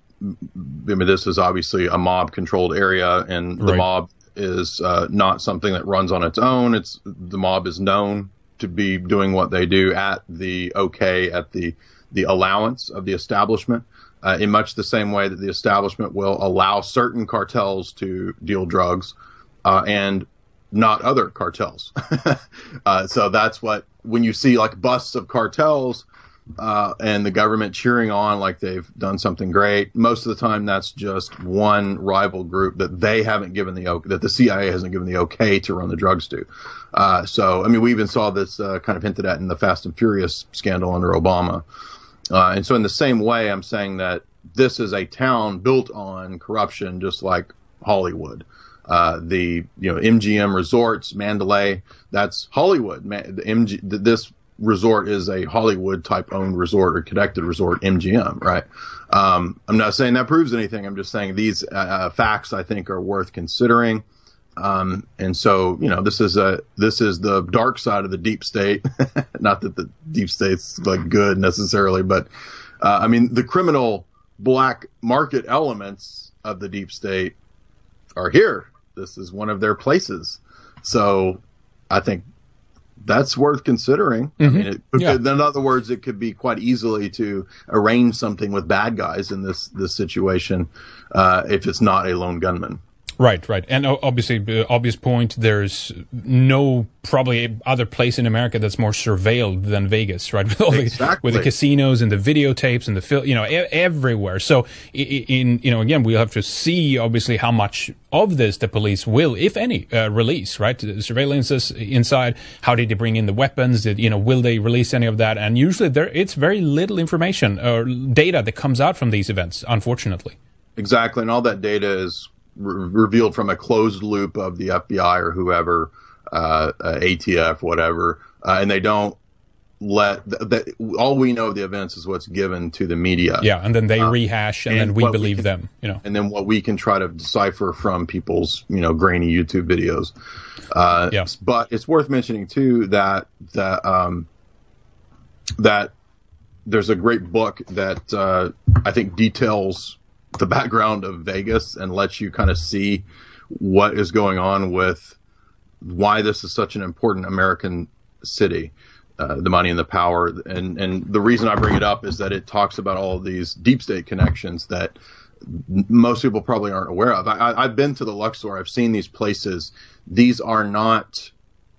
Speaker 2: this is obviously a mob-controlled area, and the mob is not something that runs on its own. The mob is known to be doing what they do at the allowance of the establishment, in much the same way that the establishment will allow certain cartels to deal drugs and not other cartels. So that's when you see like busts of cartels and the government cheering on like they've done something great, most of the time that's just one rival group that they haven't given that the CIA hasn't given the okay to run the drugs to. So, I mean, we even saw this kind of hinted at in the Fast and Furious scandal under Obama. And so in the same way, I'm saying that this is a town built on corruption, just like Hollywood. MGM Resorts, Mandalay, that's Hollywood. This resort is a Hollywood type owned resort or connected resort, MGM, right? I'm not saying that proves anything. I'm just saying these facts I think are worth considering. And so, this is the dark side of the deep state. Not that the deep state's like good necessarily, but the criminal black market elements of the deep state are here. This is one of their places. So I think that's worth considering. Mm-hmm. In other words, it could be quite easily to arrange something with bad guys in this situation if it's not a lone gunman.
Speaker 1: Right. And obviously, the obvious point, there's no probably other place in America that's more surveilled than Vegas, right? With the casinos and the videotapes and the everywhere. So, again, we'll have to see, obviously, how much of this the police will, if any, release, right? The surveillances inside, how did they bring in the weapons? Will they release any of that? And usually it's very little information or data that comes out from these events, unfortunately.
Speaker 2: Exactly. And all that data is revealed from a closed loop of the FBI or whoever, ATF, whatever, and they don't let all we know of the events is what's given to the media.
Speaker 1: Yeah, and then they rehash, and then we believe them.
Speaker 2: And then what we can try to decipher from people's grainy YouTube videos.
Speaker 1: Yes,
Speaker 2: but it's worth mentioning too that there's a great book that I think details the background of Vegas and lets you kind of see what is going on with why this is such an important American city, the money and the power. And the reason I bring it up is that it talks about all of these deep state connections that most people probably aren't aware of. I've been to the Luxor. I've seen these places. These are not...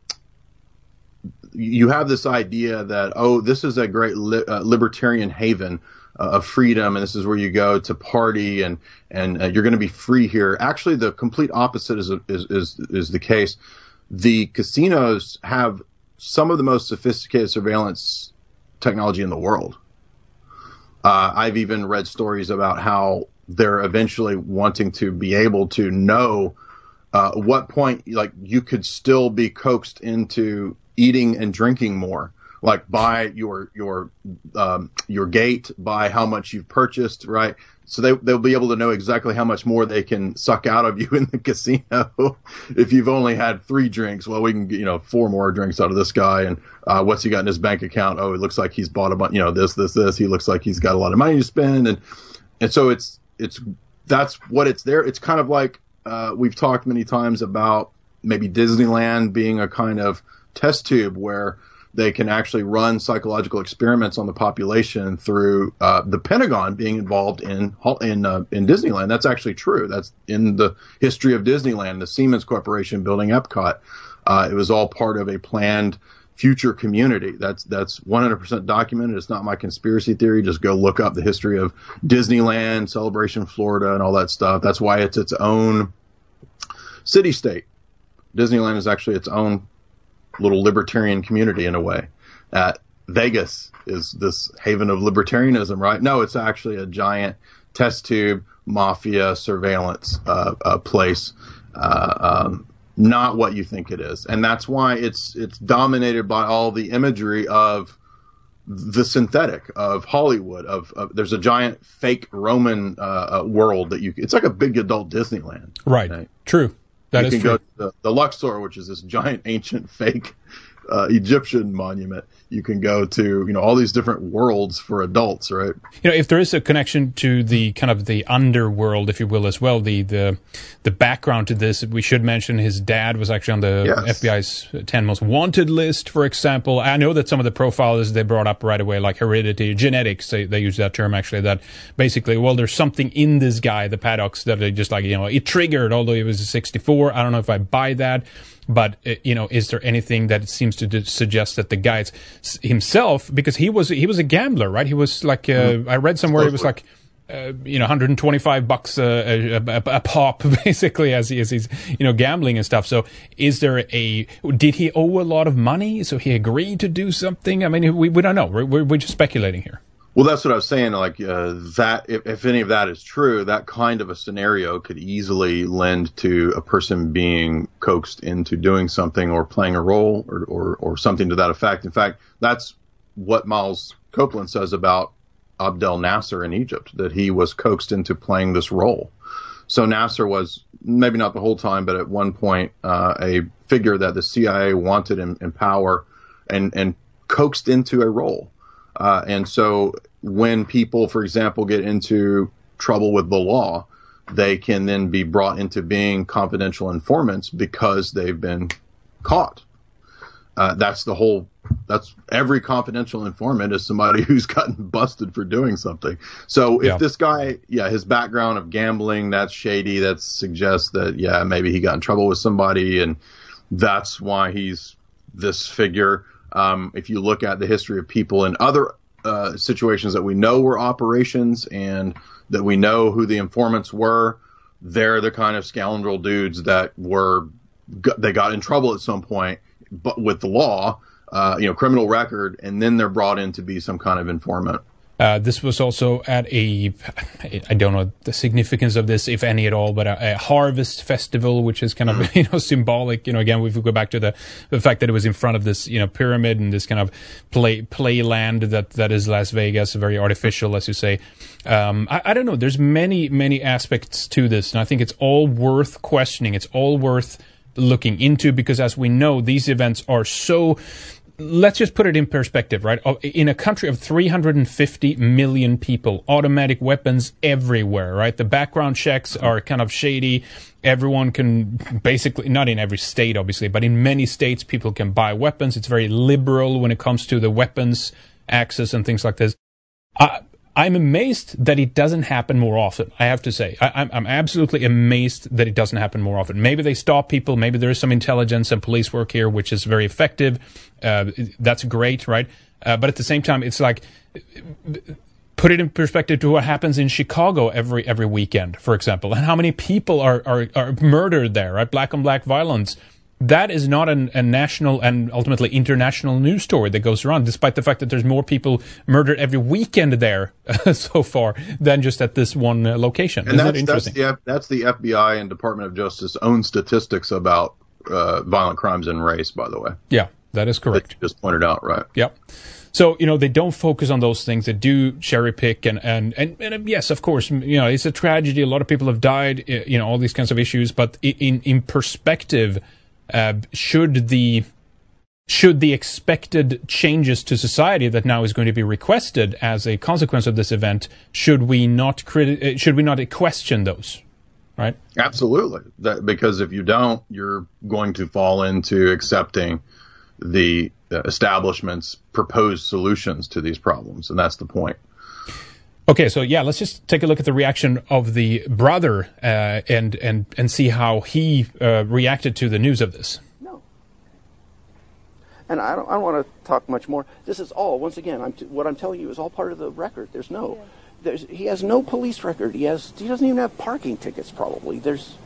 Speaker 2: You have this idea that, oh, this is a great libertarian haven of freedom, and this is where you go to party, and you're going to be free here. Actually, the complete opposite is the case. The casinos have some of the most sophisticated surveillance technology in the world. I've even read stories about how they're eventually wanting to be able to know what point, like, you could still be coaxed into eating and drinking more, like by your gate, by how much you've purchased, right? So they'll be able to know exactly how much more they can suck out of you in the casino. If you've only had 3 drinks, well, we can get, 4 more drinks out of this guy. And what's he got in his bank account? Oh, it looks like he's bought a bunch, this. He looks like he's got a lot of money to spend. And so that's what it's there. It's kind of like we've talked many times about maybe Disneyland being a kind of test tube where they can actually run psychological experiments on the population through the Pentagon being involved in Disneyland. That's actually true. That's in the history of Disneyland, the Siemens Corporation building Epcot. It was all part of a planned future community. That's 100% documented. It's not my conspiracy theory. Just go look up the history of Disneyland, Celebration Florida, and all that stuff. That's why it's its own city-state. Disneyland is actually its own little libertarian community in a way. Vegas is this haven of libertarianism, right? No, it's actually a giant test tube mafia surveillance place. Not what you think it is. And that's why it's dominated by all the imagery of the synthetic, of Hollywood, of there's a giant fake Roman world that it's like a big adult Disneyland.
Speaker 1: Right. True. That is true. You can
Speaker 2: go to the Luxor, which is this giant ancient fake Egyptian monument. You can go to, all these different worlds for adults, right?
Speaker 1: If there is a connection to the kind of the underworld, if you will, as well, the background to this, we should mention his dad was actually on the FBI's 10 most wanted list, for example. I know that some of the profiles they brought up right away, like heredity, genetics, they use that term actually, that basically, well, there's something in this guy, the Paddocks, that they just like, it triggered, although he was 64. I don't know if I buy that. But, is there anything that seems to suggest that the guy himself, because he was a gambler, right? He was like, I read somewhere he was like, $125 a pop, basically, as he's, gambling and stuff. So did he owe a lot of money? So he agreed to do something? I mean, we don't know. We're just speculating here.
Speaker 2: Well, that's what I was saying. Like that, if any of that is true, that kind of a scenario could easily lend to a person being coaxed into doing something or playing a role or something to that effect. In fact, that's what Miles Copeland says about Abdel Nasser in Egypt, that he was coaxed into playing this role. So Nasser was, maybe not the whole time, but at one point a figure that the CIA wanted in power and coaxed into a role. And so when people, for example, get into trouble with the law, they can then be brought into being confidential informants because they've been caught. That's every confidential informant is somebody who's gotten busted for doing something. So if this guy, his background of gambling, that's shady. That suggests that, maybe he got in trouble with somebody and that's why he's this figure. If you look at the history of people in other situations that we know were operations and that we know who the informants were, they're the kind of scoundrel dudes that they got in trouble at some point, but with the law, criminal record, and then they're brought in to be some kind of informant.
Speaker 1: This was also at I don't know the significance of this, if any at all, but a harvest festival, which is kind of, symbolic. Again, if we go back to the fact that it was in front of this, pyramid and this kind of play land that is Las Vegas, very artificial, as you say. I don't know. There's many, many aspects to this, and I think it's all worth questioning. It's all worth looking into because, as we know, these events are so let's just put it in perspective, right? In a country of 350 million people, automatic weapons everywhere, right? The background checks are kind of shady. Everyone can basically, not in every state, obviously, but in many states, people can buy weapons. It's very liberal when it comes to the weapons access and things like this. I'm amazed that it doesn't happen more often, I have to say. I'm absolutely amazed that it doesn't happen more often. Maybe they stop people. Maybe there is some intelligence and police work here, which is very effective. That's great, right? But at the same time, it's like, put it in perspective to what happens in Chicago every weekend, for example, and how many people are murdered there, right? Black on black violence. That is not a national and ultimately international news story that goes around, despite the fact that there's more people murdered every weekend there so far than just at this one location.
Speaker 2: And
Speaker 1: Isn't that interesting?
Speaker 2: That's the FBI and Department of Justice own statistics about violent crimes and race, by the way.
Speaker 1: Yeah, that is correct.
Speaker 2: That you just pointed out, right?
Speaker 1: Yep. So, they don't focus on those things. They do cherry pick and yes, of course, it's a tragedy. A lot of people have died, all these kinds of issues. But in perspective, should the expected changes to society that now is going to be requested as a consequence of this event, should we not question those, right?
Speaker 2: Absolutely. Because if you don't, you're going to fall into accepting the establishment's proposed solutions to these problems, and that's the point.
Speaker 1: Okay, so yeah, let's just take a look at the reaction of the brother and see how he reacted to the news of this.
Speaker 4: No, and I don't want to talk much more. This is all, once again, what I'm telling you is all part of the record. He has no police record. He doesn't even have parking tickets. Probably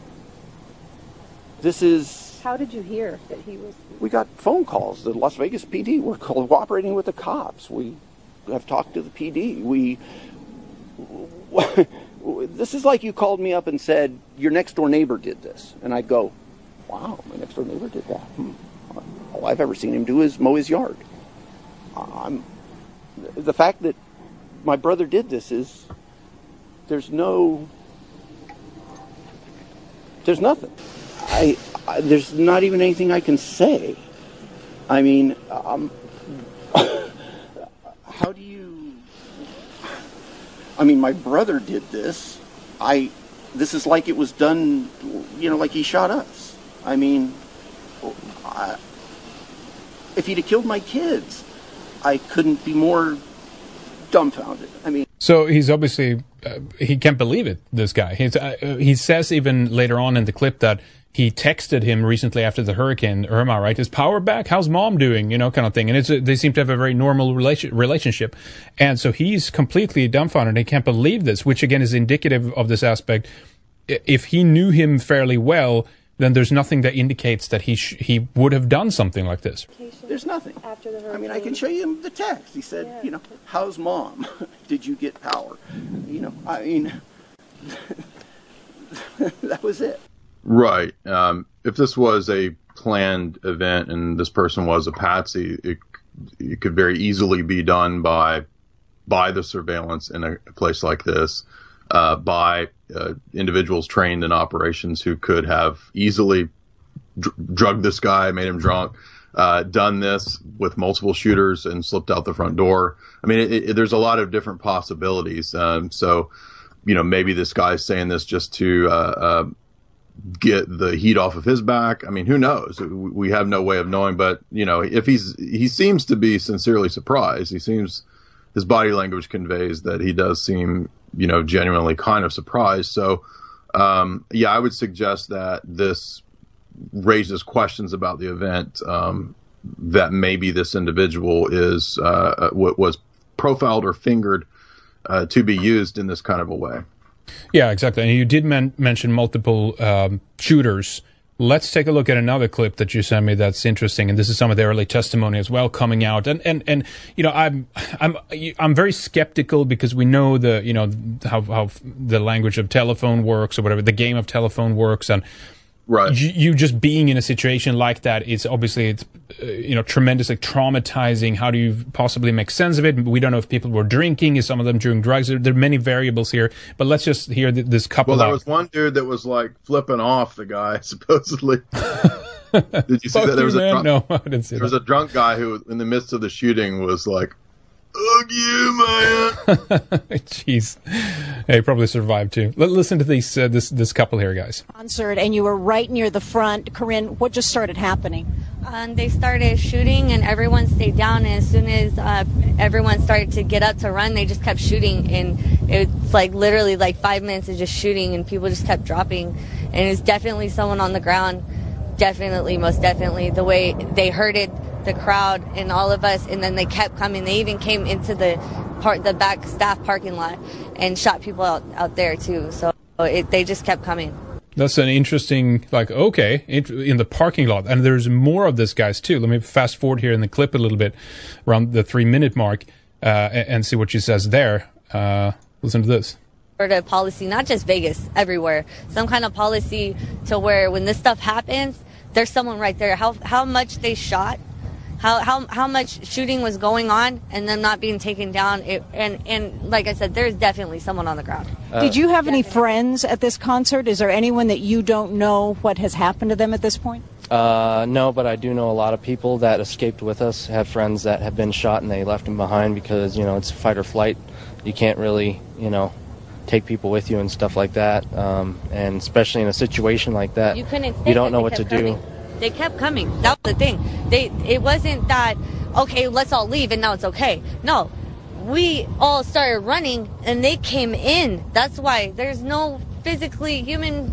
Speaker 4: This is.
Speaker 5: How did you hear that he was?
Speaker 4: We got phone calls. The Las Vegas PD were cooperating with the cops. We have talked to the PD. This is like you called me up and said, your next door neighbor did this. And I'd go, wow, my next door neighbor did that. All I've ever seen him do is mow his yard. The fact that my brother did this is, there's nothing. There's not even anything I can say. I mean, how do you... I mean, my brother did this. This is like it was done, like he shot us. I mean, if he'd have killed my kids, I couldn't be more dumbfounded. I mean...
Speaker 1: So he's obviously, he can't believe it, this guy. He says even later on in the clip that he texted him recently after the Hurricane Irma, right? Is power back? How's mom doing? Kind of thing. And they seem to have a very normal relationship. And so he's completely dumbfounded. He can't believe this, which again is indicative of this aspect. If he knew him fairly well, then there's nothing that indicates that he would have done something like this.
Speaker 4: There's nothing.
Speaker 5: After the hurricane.
Speaker 4: I mean, I can show you the text. He said, how's mom? Did you get power? I mean, that was it.
Speaker 2: Right. If this was a planned event and this person was a patsy, it could very easily be done by the surveillance in a place like this, by individuals trained in operations who could have easily drugged this guy, made him drunk, done this with multiple shooters and slipped out the front door. I mean, there's a lot of different possibilities. So, maybe this guy's saying this just to get the heat off of his back. I mean, who knows? We have no way of knowing. But if he seems to be sincerely surprised. His body language conveys that he does seem genuinely kind of surprised. So I would suggest that this raises questions about the event, that maybe this individual was profiled or fingered to be used in this kind of a way.
Speaker 1: Yeah, exactly. And you did mention multiple shooters. Let's take a look at another clip that you sent me that's interesting, and this is some of the early testimony as well coming out. And I'm very skeptical because we know how the language of telephone works or whatever, the game of telephone works, and
Speaker 2: right.
Speaker 1: You just being in a situation like that, it's tremendously traumatizing. How do you possibly make sense of it? We don't know if people were drinking, is some of them doing drugs. There are many variables here, but let's just hear this couple.
Speaker 2: Well, there was one dude that was like flipping off the guy, supposedly. Did you see that? There was
Speaker 1: No, I didn't see that.
Speaker 2: There was a drunk guy who, in the midst of the shooting, was like, "Ugh, you, man."
Speaker 1: Jeez. He probably survived too. Listen to these this couple here, guys.
Speaker 5: Concert, and you were right near the front. Corinne, what just started happening?
Speaker 6: They started shooting, and everyone stayed down. And as soon as everyone started to get up to run, they just kept shooting. And it's like literally like 5 minutes of just shooting, and people just kept dropping. And it's definitely someone on the ground. Definitely, most definitely. The way they herded the crowd and all of us, and then they kept coming. They even came into the back staff parking lot and shot people out there too. So they just kept coming.
Speaker 1: That's an interesting, in the parking lot. And there's more of this, guys, too. Let me fast forward here in the clip a little bit, around the 3-minute mark, and see what she says there. Listen to this.
Speaker 6: A policy, not just Vegas, everywhere. Some kind of policy to where when this stuff happens, there's someone right there. How much they shot, how much shooting was going on, and them not being taken down. And like I said, there's definitely someone on the ground.
Speaker 5: Did you have any friends at this concert? Is there anyone that you don't know what has happened to them at this point?
Speaker 7: No, but I do know a lot of people that escaped with us, have friends that have been shot and they left them behind because, it's fight or flight. You can't really, take people with you and stuff like that. And especially in a situation like that, you don't know what to do.
Speaker 6: They kept coming. That was the thing. It wasn't that, okay, let's all leave and now it's okay. No, we all started running and they came in. That's why there's no humanly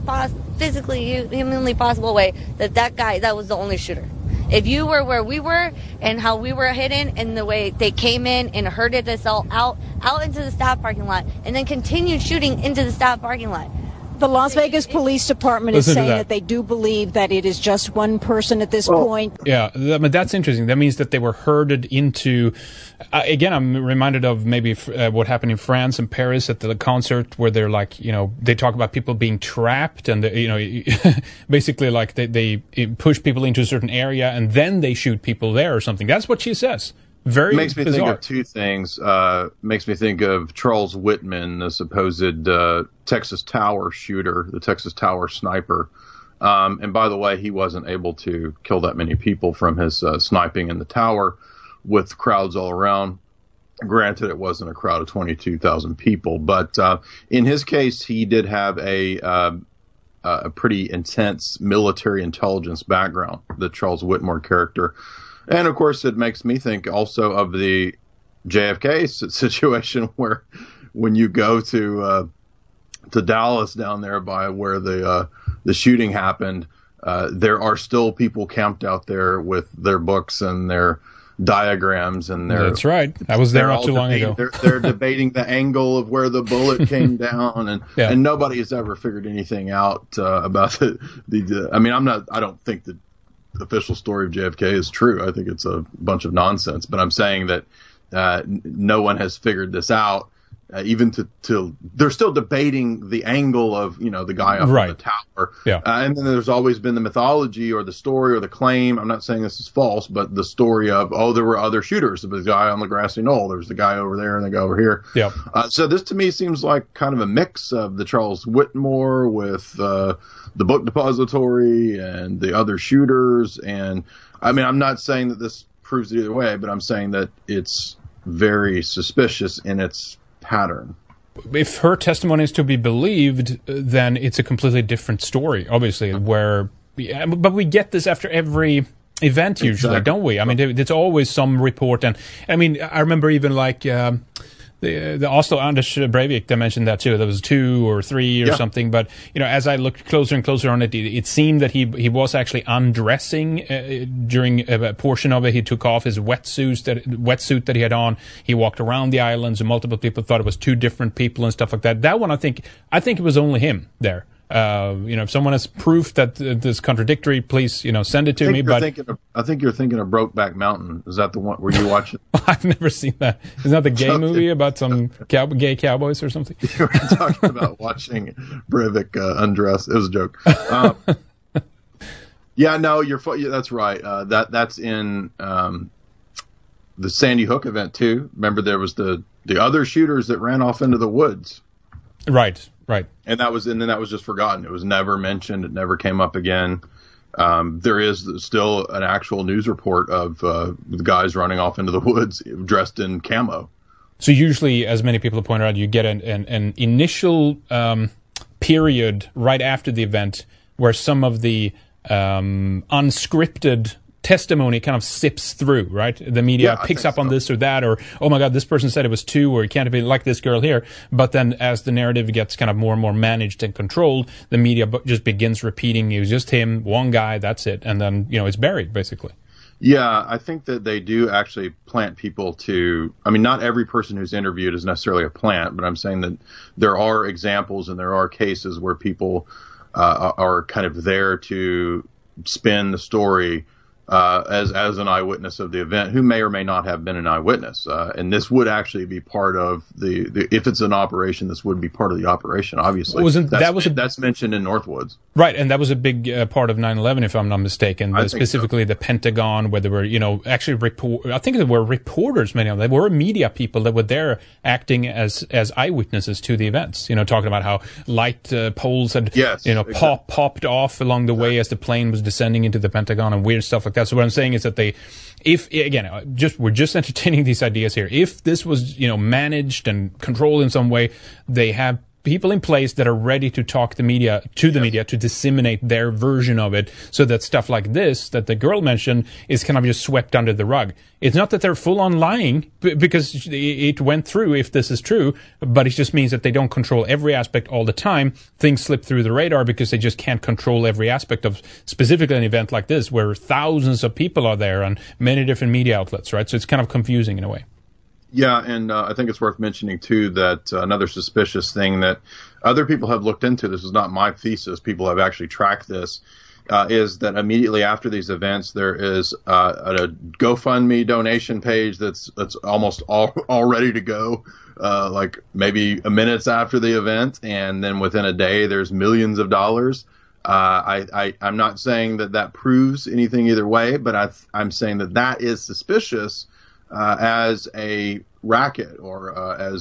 Speaker 6: possible way that guy, that was the only shooter. If you were where we were and how we were hidden and the way they came in and herded us all out into the staff parking lot and then continued shooting into the staff parking lot.
Speaker 5: The Las Vegas Police Department is saying that they do believe that it is just one person at this point.
Speaker 1: Yeah, but that's interesting. That means that they were herded into... again, I'm reminded of maybe what happened in France and Paris at the concert where they're like, they talk about people being trapped and, basically like they push people into a certain area and then they shoot people there or something. That's what she says. Very
Speaker 2: makes me
Speaker 1: bizarre.
Speaker 2: think of two things. Makes me think of Charles Whitman, the supposed Texas Tower shooter, the Texas Tower sniper. And by the way, he wasn't able to kill that many people from his sniping in the tower with crowds all around. Granted, it wasn't a crowd of 22,000 people, but in his case, he did have a pretty intense military intelligence background, the Charles Whitmore character. And, of course, it makes me think also of the JFK situation where when you go to Dallas down there by where the shooting happened, there are still people camped out there with their books and their diagrams and their...
Speaker 1: That's right. I was there not too long ago.
Speaker 2: They're debating the angle of where the bullet came down, and nobody has ever figured anything out about the I mean, I don't think that the official story of JFK is true. I think it's a bunch of nonsense, but I'm saying that no one has figured this out. Even to they're still debating the angle of the guy up on the tower. Yeah. And then there's always been the mythology or the story or the claim. I'm not saying this is false, but the story of there were other shooters. There was the guy on the grassy knoll. There was the guy over there and the guy over here. Yeah. So this to me seems like kind of a mix of the Charles Whitmore with the book depository and the other shooters. And I mean, I'm not saying that this proves it either way, but I'm saying that it's very suspicious in its pattern.
Speaker 1: If her testimony is to be believed, then it's a completely different story, obviously, but we get this after every event usually, don't we? I mean, there's always some report. And I mean, I remember even like the Oslo Anders Breivik, they mentioned that too. There was 2 or 3 or something. But, as I looked closer and closer on it, it seemed that he was actually undressing during a portion of it. He took off his wetsuit that he had on. He walked around the islands, and multiple people thought it was 2 different people and stuff like that. That one, I think it was only him there. If someone has proof that this contradictory, please, send it to me. But
Speaker 2: I think you're thinking of Brokeback Mountain. Is that the one where you watch it?
Speaker 1: I've never seen that. Isn't that the gay movie about some gay cowboys or something?
Speaker 2: You were talking about watching Breivik undress. It was a joke. Yeah, no, that's right. That's in the Sandy Hook event too. Remember, there was the other shooters that ran off into the woods.
Speaker 1: Right.
Speaker 2: And then that was just forgotten. It was never mentioned. It never came up again. There is still an actual news report of the guys running off into the woods dressed in camo.
Speaker 1: So usually, as many people have pointed out, you get an initial period right after the event where some of the unscripted testimony kind of sips through, right? The media picks up on this or that, or, oh my God, this person said it was 2, or it can't be like this girl here. But then as the narrative gets kind of more and more managed and controlled, the media just begins repeating, it was just him, one guy, that's it. And then, it's buried, basically.
Speaker 2: Yeah, I think that they do actually plant people to, I mean, not every person who's interviewed is necessarily a plant, but I'm saying that there are examples and there are cases where people are kind of there to spin the story as an eyewitness of the event, who may or may not have been an eyewitness. And this would actually be part of the if it's an operation, this would be part of the operation, obviously. That's mentioned in Northwoods.
Speaker 1: Right, and that was a big part of 9/11, if I'm not mistaken. Specifically the Pentagon, where there were, actually I think there were reporters, many of them. There were media people that were there acting as eyewitnesses to the events, talking about how light poles had, popped off along the way as the plane was descending into the Pentagon and weird stuff like that. So what I'm saying is that we're just entertaining these ideas here. If this was, managed and controlled in some way, they have people in place that are ready to talk the media to disseminate their version of it, so that stuff like this that the girl mentioned is kind of just swept under the rug. It's not that they're full on lying, because it went through, if this is true, but it just means that they don't control every aspect all the time. Things slip through the radar because they just can't control every aspect of specifically an event like this, where thousands of people are there on many different media outlets, right? So it's kind of confusing in a way.
Speaker 2: Yeah, and I think it's worth mentioning, too, that another suspicious thing that other people have looked into, this is not my thesis, people have actually tracked this, is that immediately after these events, there is a GoFundMe donation page that's almost all ready to go, like maybe minutes after the event, and then within a day, there's millions of dollars. I'm not saying that proves anything either way, but I'm saying that is suspicious. As a racket, or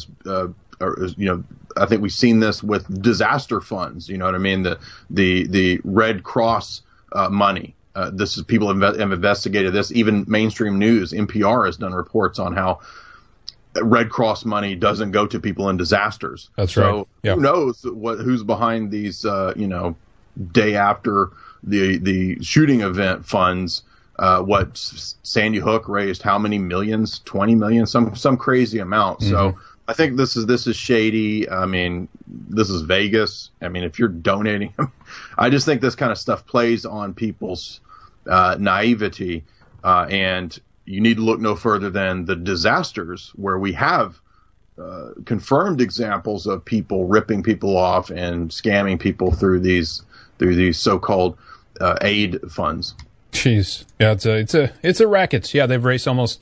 Speaker 2: I think we've seen this with disaster funds. You know what I mean? The Red Cross money. This is people have investigated this. Even mainstream news, NPR, has done reports on how Red Cross money doesn't go to people in disasters.
Speaker 1: That's right.
Speaker 2: So who knows who's behind these? Day after the shooting event funds. What Sandy Hook raised, how many millions, 20 million, some crazy amount. Mm-hmm. So I think this is shady. I mean, this is Vegas. I mean, if you're donating, I just think this kind of stuff plays on people's naivety. And you need to look no further than the disasters, where we have confirmed examples of people ripping people off and scamming people through these so-called aid funds.
Speaker 1: Jeez, yeah, it's a racket. Yeah, they've raised almost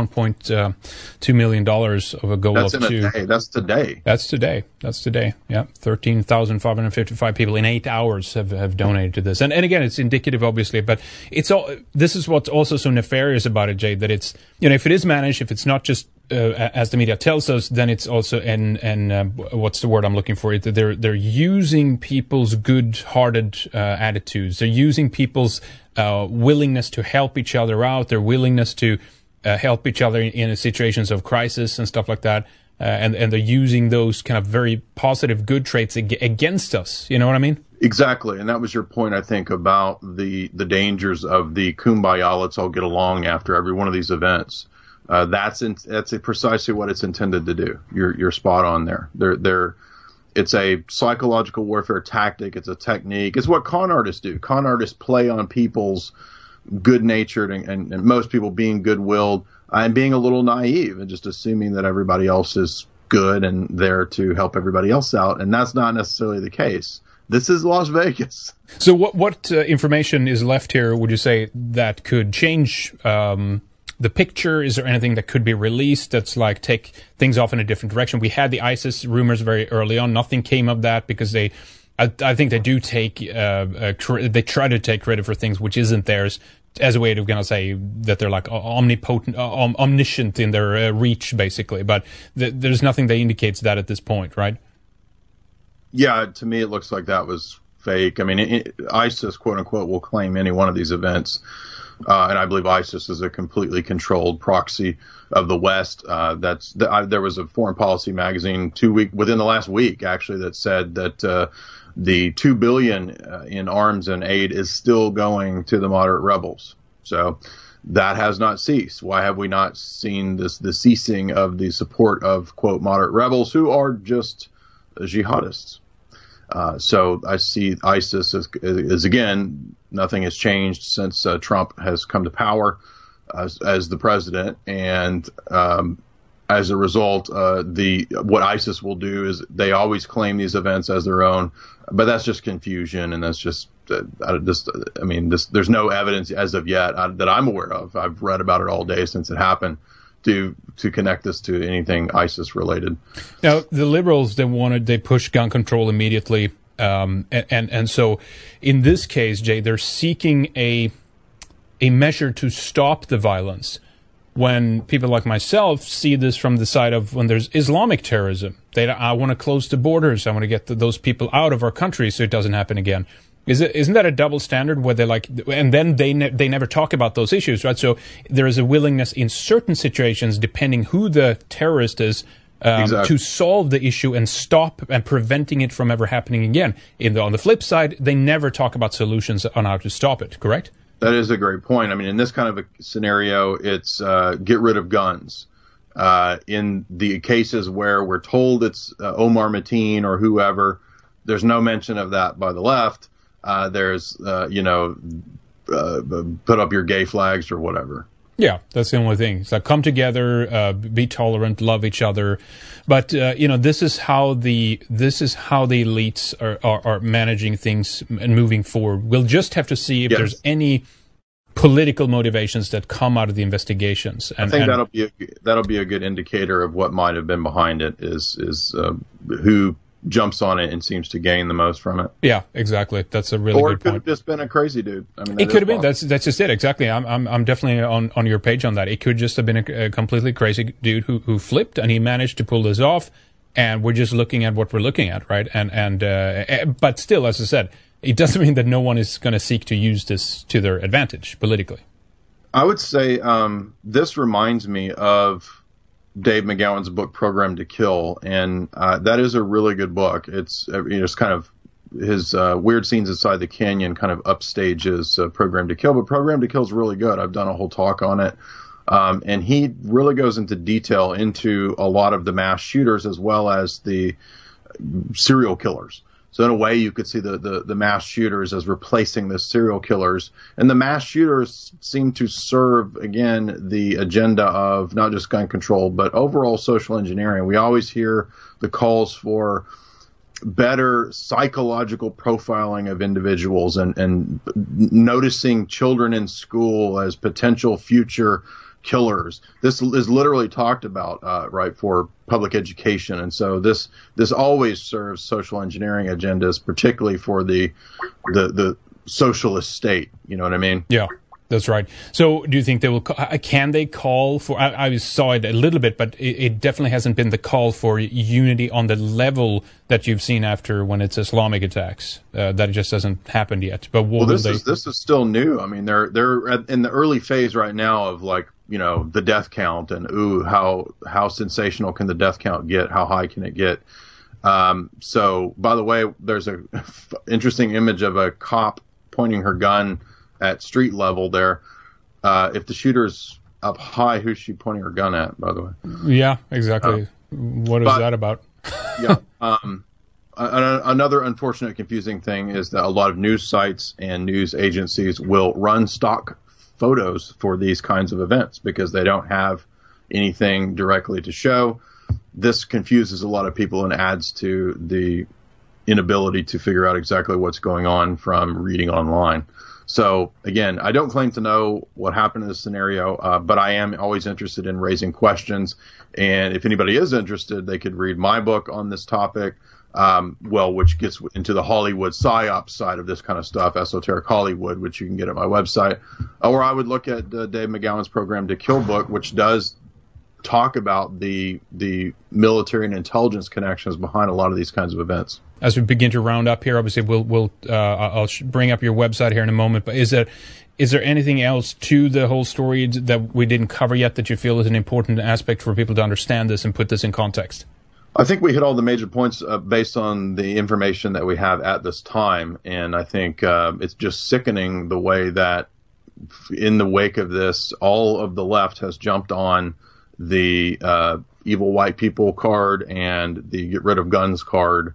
Speaker 1: $1.2 million of a goal of $2.
Speaker 2: That's today.
Speaker 1: That's today. Yeah, 13,555 people in 8 hours have donated to this. And again, it's indicative, obviously, but this is what's also so nefarious about it, Jay. That it's, if it is managed, if it's not just as the media tells us, then it's also what's the word I'm looking for? They're using people's good-hearted attitudes. They're using people's willingness to help each other out, their willingness to help each other in situations of crisis and stuff like that, and they're using those kind of very positive, good traits against us. You know what I mean?
Speaker 2: Exactly, and that was your point, I think, about the dangers of the kumbaya, let's all get along after every one of these events. That's precisely what it's intended to do. You're spot on there. It's a psychological warfare tactic. It's a technique. It's what con artists do. Con artists play on people's good-natured and most people being good-willed and being a little naive and just assuming that everybody else is good and there to help everybody else out. And that's not necessarily the case. This is Las Vegas.
Speaker 1: So what information is left here, would you say, that could change the picture? Is there anything that could be released that's like take things off in a different direction? We had the ISIS rumors very early on. Nothing came of that because I think they do take they try to take credit for things which isn't theirs, as a way to kind of say that they're like omniscient in their reach, basically. But there's nothing that indicates that at this point, right?
Speaker 2: Yeah, to me it looks like that was fake. I mean, ISIS, quote unquote, will claim any one of these events. And I believe ISIS is a completely controlled proxy of the West. There was a foreign policy magazine within the last week, actually, that said that the $2 billion in arms and aid is still going to the moderate rebels. So that has not ceased. Why have we not seen the ceasing of the support of, quote, moderate rebels who are just jihadists? So I see ISIS as again, nothing has changed since Trump has come to power as the president. And as a result, what ISIS will do is they always claim these events as their own, but that's just confusion, and that's just there's no evidence as of yet that I'm aware of. I've read about it all day since it happened to connect this to anything ISIS related.
Speaker 1: Now, the liberals, they pushed gun control immediately, and so in this case, Jay, they're seeking a measure to stop the violence. When people like myself see this from the side of when there's Islamic terrorism, I want to close the borders. I want to get those people out of our country so it doesn't happen again. Isn't that a double standard where and then they never talk about those issues, right? So there is a willingness in certain situations, depending who the terrorist is, exactly, to solve the issue and stop and preventing it from ever happening again. On the flip side, they never talk about solutions on how to stop it, correct?
Speaker 2: That is a great point. I mean, in this kind of a scenario, it's get rid of guns. In the cases where we're told it's Omar Mateen or whoever, there's no mention of that by the left. There's, put up your gay flags or whatever.
Speaker 1: Yeah, that's the only thing. So come together, be tolerant, love each other. But, this is how the elites are managing things and moving forward. We'll just have to see if there's any political motivations that come out of the investigations.
Speaker 2: I think that'll be a good indicator of what might have been behind it is who jumps on it and seems to gain the most from it.
Speaker 1: Yeah, exactly. That's a really good point. Or it
Speaker 2: could have just been a crazy dude. I mean,
Speaker 1: it could have been. That's just it. Exactly. I'm definitely on your page on that. It could just have been a completely crazy dude who flipped, and he managed to pull this off. And we're just looking at what we're looking at, right? But still, as I said, it doesn't mean that no one is going to seek to use this to their advantage politically.
Speaker 2: I would say this reminds me of Dave McGowan's book Programmed to Kill, and that is a really good book. It's it's kind of his Weird Scenes Inside the Canyon kind of upstages Programmed to Kill, but Programmed to Kill is really good. I've done a whole talk on it, and he really goes into detail into a lot of the mass shooters as well as the serial killers. So in a way, you could see the mass shooters as replacing the serial killers. And the mass shooters seem to serve, again, the agenda of not just gun control, but overall social engineering. We always hear the calls for better psychological profiling of individuals and noticing children in school as potential future killers. This is literally talked about, right, for public education. And so this always serves social engineering agendas, particularly for the socialist state. You know what I mean?
Speaker 1: Yeah, that's right. So do you think they will, can they call for, I saw it a little bit, but it definitely hasn't been the call for unity on the level that you've seen after when it's Islamic attacks. That just hasn't happened yet. But
Speaker 2: this is still new. I mean, they're in the early phase right now of like, the death count and how sensational can the death count get? How high can it get? So by the way, there's a interesting image of a cop pointing her gun at street level there. If the shooter's up high, who's she pointing her gun at, by the way?
Speaker 1: Yeah, exactly. What is that about?
Speaker 2: Yeah. Another unfortunate, confusing thing is that a lot of news sites and news agencies will run stock photos for these kinds of events because they don't have anything directly to show. This confuses a lot of people and adds to the inability to figure out exactly what's going on from reading online. So again, I don't claim to know what happened in this scenario, but I am always interested in raising questions. And if anybody is interested, they could read my book on this topic. Which gets into the Hollywood psyop side of this kind of stuff, Esoteric Hollywood, which you can get at my website. Or I would look at Dave McGowan's Programmed to Kill book, which does talk about the military and intelligence connections behind a lot of these kinds of events.
Speaker 1: As we begin to round up here, obviously I'll bring up your website here in a moment, but is there anything else to the whole story that we didn't cover yet that you feel is an important aspect for people to understand this and put this in context?
Speaker 2: I think we hit all the major points based on the information that we have at this time, and I think it's just sickening the way that in the wake of this, all of the left has jumped on the evil white people card and the get rid of guns card,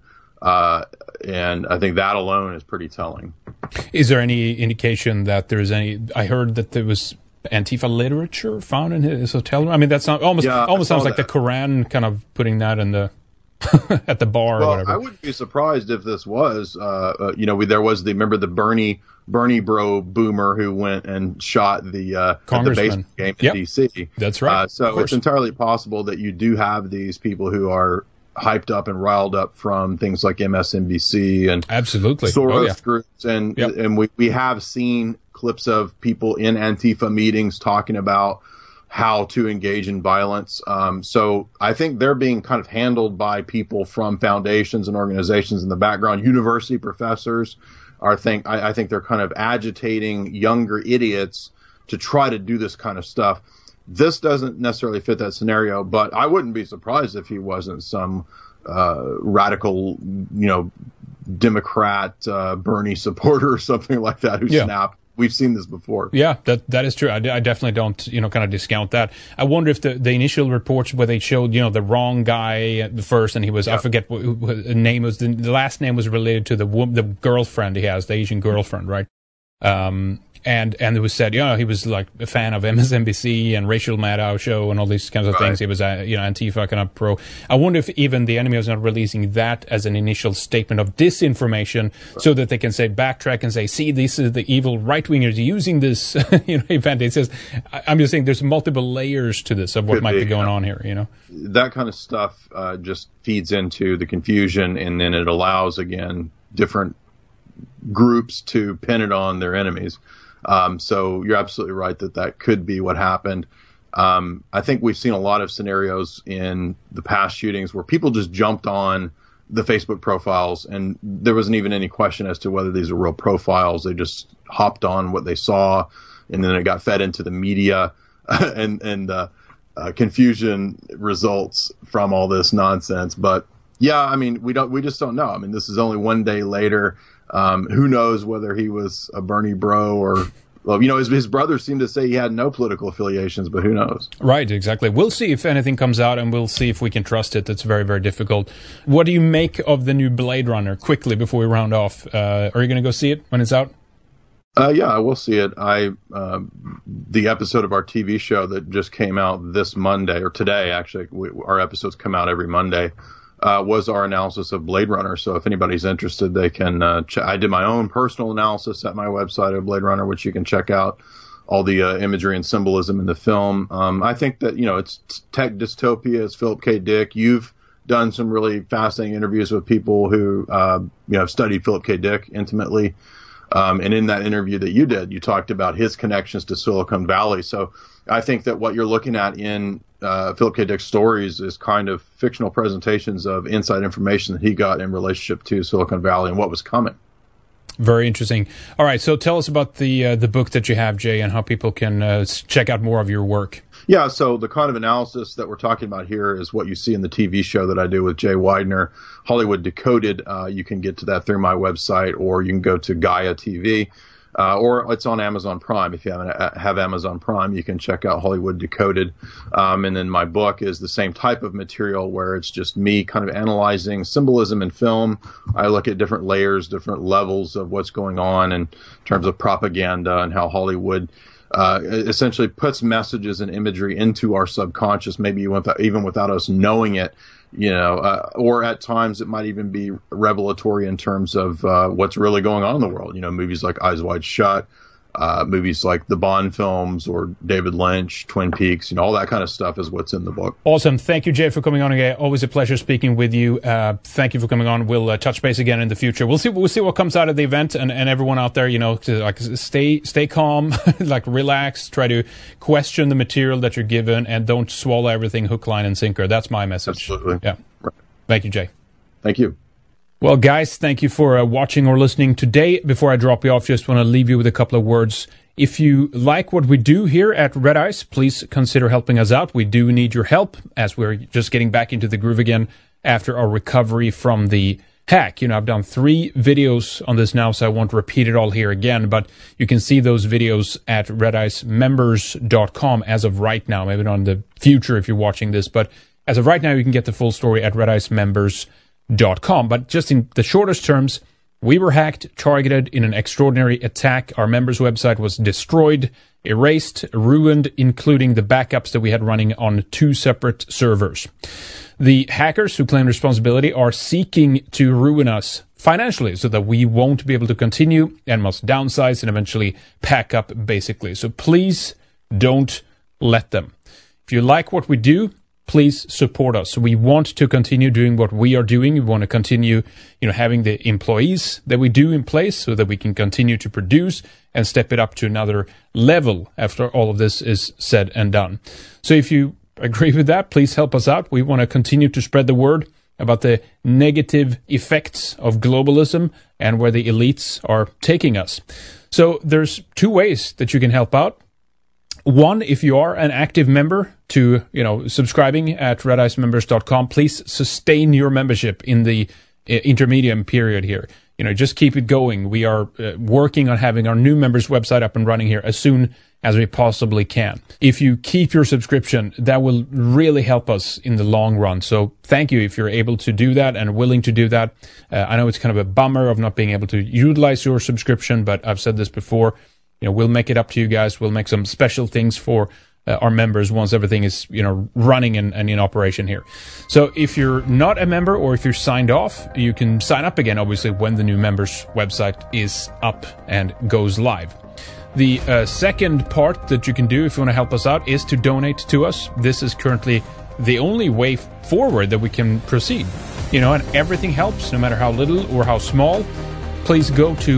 Speaker 2: and I think that alone is pretty telling. Is
Speaker 1: there any indication that there's any? I heard that there was Antifa literature found in his hotel room. I mean, that's not almost sounds like the Quran, kind of putting that in the at the bar or whatever.
Speaker 2: I wouldn't be surprised if this was, there was remember the Bernie bro boomer who went and shot the baseball game in D.C.
Speaker 1: That's right.
Speaker 2: So it's entirely possible that you do have these people who are hyped up and riled up from things like MSNBC and
Speaker 1: absolutely
Speaker 2: Soros groups, and we have seen clips of people in Antifa meetings talking about how to engage in violence. So I think they're being kind of handled by people from foundations and organizations in the background. University professors I think they're kind of agitating younger idiots to try to do this kind of stuff. This doesn't necessarily fit that scenario, but I wouldn't be surprised if he wasn't some radical, Democrat Bernie supporter or something like that who snapped. We've seen this before.
Speaker 1: Yeah, that is true. I definitely don't, kind of discount that. I wonder if the initial reports where they showed, the wrong guy at the first, and he was, I forget what the name was. The last name was related to the girlfriend he has, the Asian girlfriend, right? And it was said, he was like a fan of MSNBC and Rachel Maddow show and all these kinds of things. He was, Antifa kind of pro. I wonder if even the enemy was not releasing that as an initial statement of disinformation so that they can backtrack and say, see, this is the evil right-wingers using this, event. It says, I'm just saying there's multiple layers to this of what might be going on here,
Speaker 2: That kind of stuff just feeds into the confusion, and then it allows, again, different groups to pin it on their enemies. So you're absolutely right that could be what happened. I think we've seen a lot of scenarios in the past shootings where people just jumped on the Facebook profiles, and there wasn't even any question as to whether these are real profiles. They just hopped on what they saw, and then it got fed into the media, and confusion results from all this nonsense. But yeah, I mean, we just don't know. I mean, this is only one day later. Who knows whether he was a Bernie bro or, his brother seemed to say he had no political affiliations, but who knows?
Speaker 1: Right, exactly. We'll see if anything comes out, and we'll see if we can trust it. That's very, very difficult. What do you make of the new Blade Runner, quickly, before we round off? Are you going to go see it when it's out?
Speaker 2: Yeah, I will see it. The episode of our TV show that just came out this Monday, or today, actually, our episodes come out every Monday, was our analysis of Blade Runner. So if anybody's interested, they can I did my own personal analysis at my website of Blade Runner, which you can check out all the imagery and symbolism in the film. I think that, it's tech dystopia. It's Philip K. Dick. You've done some really fascinating interviews with people who, have studied Philip K. Dick intimately. And in that interview that you did, you talked about his connections to Silicon Valley. So I think that what you're looking at in Philip K. Dick's stories is kind of fictional presentations of inside information that he got in relationship to Silicon Valley and what was coming.
Speaker 1: Very interesting. All right, so tell us about the book that you have, Jay, and how people can check out more of your work.
Speaker 2: Yeah, so the kind of analysis that we're talking about here is what you see in the TV show that I do with Jay Weidner, Hollywood Decoded. You can get to that through my website, or you can go to Gaia TV, or it's on Amazon Prime. If you have Amazon Prime, you can check out Hollywood Decoded. And then my book is the same type of material where it's just me kind of analyzing symbolism in film. I look at different layers, different levels of what's going on in terms of propaganda and how Hollywood essentially puts messages and imagery into our subconscious, maybe even without us knowing it, or at times it might even be revelatory in terms of what's really going on in the world. Movies like Eyes Wide Shut, movies like the Bond films or David Lynch, Twin Peaks, all that kind of stuff is what's in the book.
Speaker 1: Awesome. Thank you, Jay, for coming on again. Always a pleasure speaking with you. Thank you for coming on. We'll touch base again in the future. We'll see what comes out of the event, and everyone out there, stay calm, relax, try to question the material that you're given, and don't swallow everything hook, line, and sinker. That's my message.
Speaker 2: Absolutely.
Speaker 1: Yeah. Right. Thank you, Jay.
Speaker 2: Thank you.
Speaker 1: Well, guys, thank you for watching or listening today. Before I drop you off, just want to leave you with a couple of words. If you like what we do here at Red Ice, please consider helping us out. We do need your help as we're just getting back into the groove again after our recovery from the hack. I've done 3 videos on this now, so I won't repeat it all here again, but you can see those videos at redicemembers.com as of right now. Maybe not in the future if you're watching this, but as of right now, you can get the full story at redicemembers.com. But just in the shortest terms, we were hacked, targeted in an extraordinary attack. Our members' website was destroyed, erased, ruined, including the backups that we had running on 2 separate servers. The hackers who claim responsibility are seeking to ruin us financially so that we won't be able to continue and must downsize and eventually pack up, basically. So please don't let them. If you like what we do, please support us. We want to continue doing what we are doing. We want to continue, having the employees that we do in place so that we can continue to produce and step it up to another level after all of this is said and done. So if you agree with that, please help us out. We want to continue to spread the word about the negative effects of globalism and where the elites are taking us. So there's 2 ways that you can help out. One, if you are an active member to, subscribing at redicemembers.com, please sustain your membership in the intermediate period here. Just keep it going. We are working on having our new members website up and running here as soon as we possibly can. If you keep your subscription, that will really help us in the long run. So thank you if you're able to do that and willing to do that. I know it's kind of a bummer of not being able to utilize your subscription, but I've said this before. We'll make it up to you guys. We'll make some special things for our members once everything is, running and in operation here. So if you're not a member or if you're signed off, you can sign up again, obviously, when the new members website is up and goes live. The second part that you can do if you want to help us out is to donate to us. This is currently the only way forward that we can proceed. And everything helps, no matter how little or how small. Please go to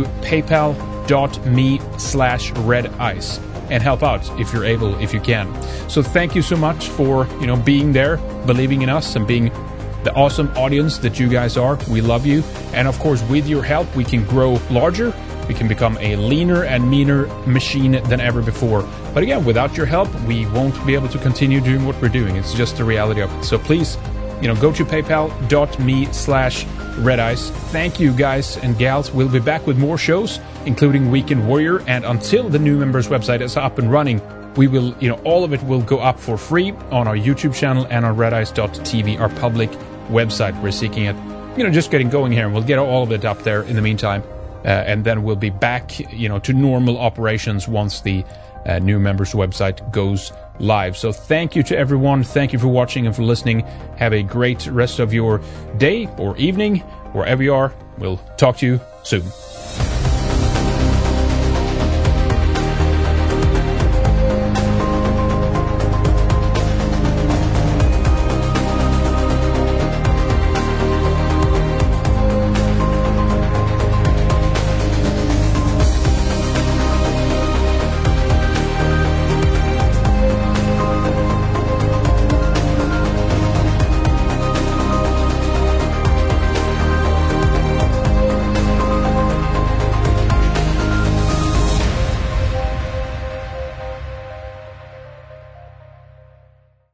Speaker 1: paypal.me/redice and help out if you're able, if you can. So thank you so much for, being there, believing in us, and being the awesome audience that you guys are. We love you. And of course, with your help, we can grow larger. We can become a leaner and meaner machine than ever before. But again, without your help, we won't be able to continue doing what we're doing. It's just the reality of it. So please, go to paypal.me/redice. Thank you, guys and gals. We'll be back with more shows, including Weekend Warrior. And until the new members website is up and running, we will, all of it will go up for free on our YouTube channel and on redice.tv, our public website. We're seeking it, just getting going here, and we'll get all of it up there in the meantime. And then we'll be back, to normal operations once the new members website goes live. So thank you to everyone. Thank you for watching and for listening. Have a great rest of your day or evening, wherever you are. We'll talk to you soon.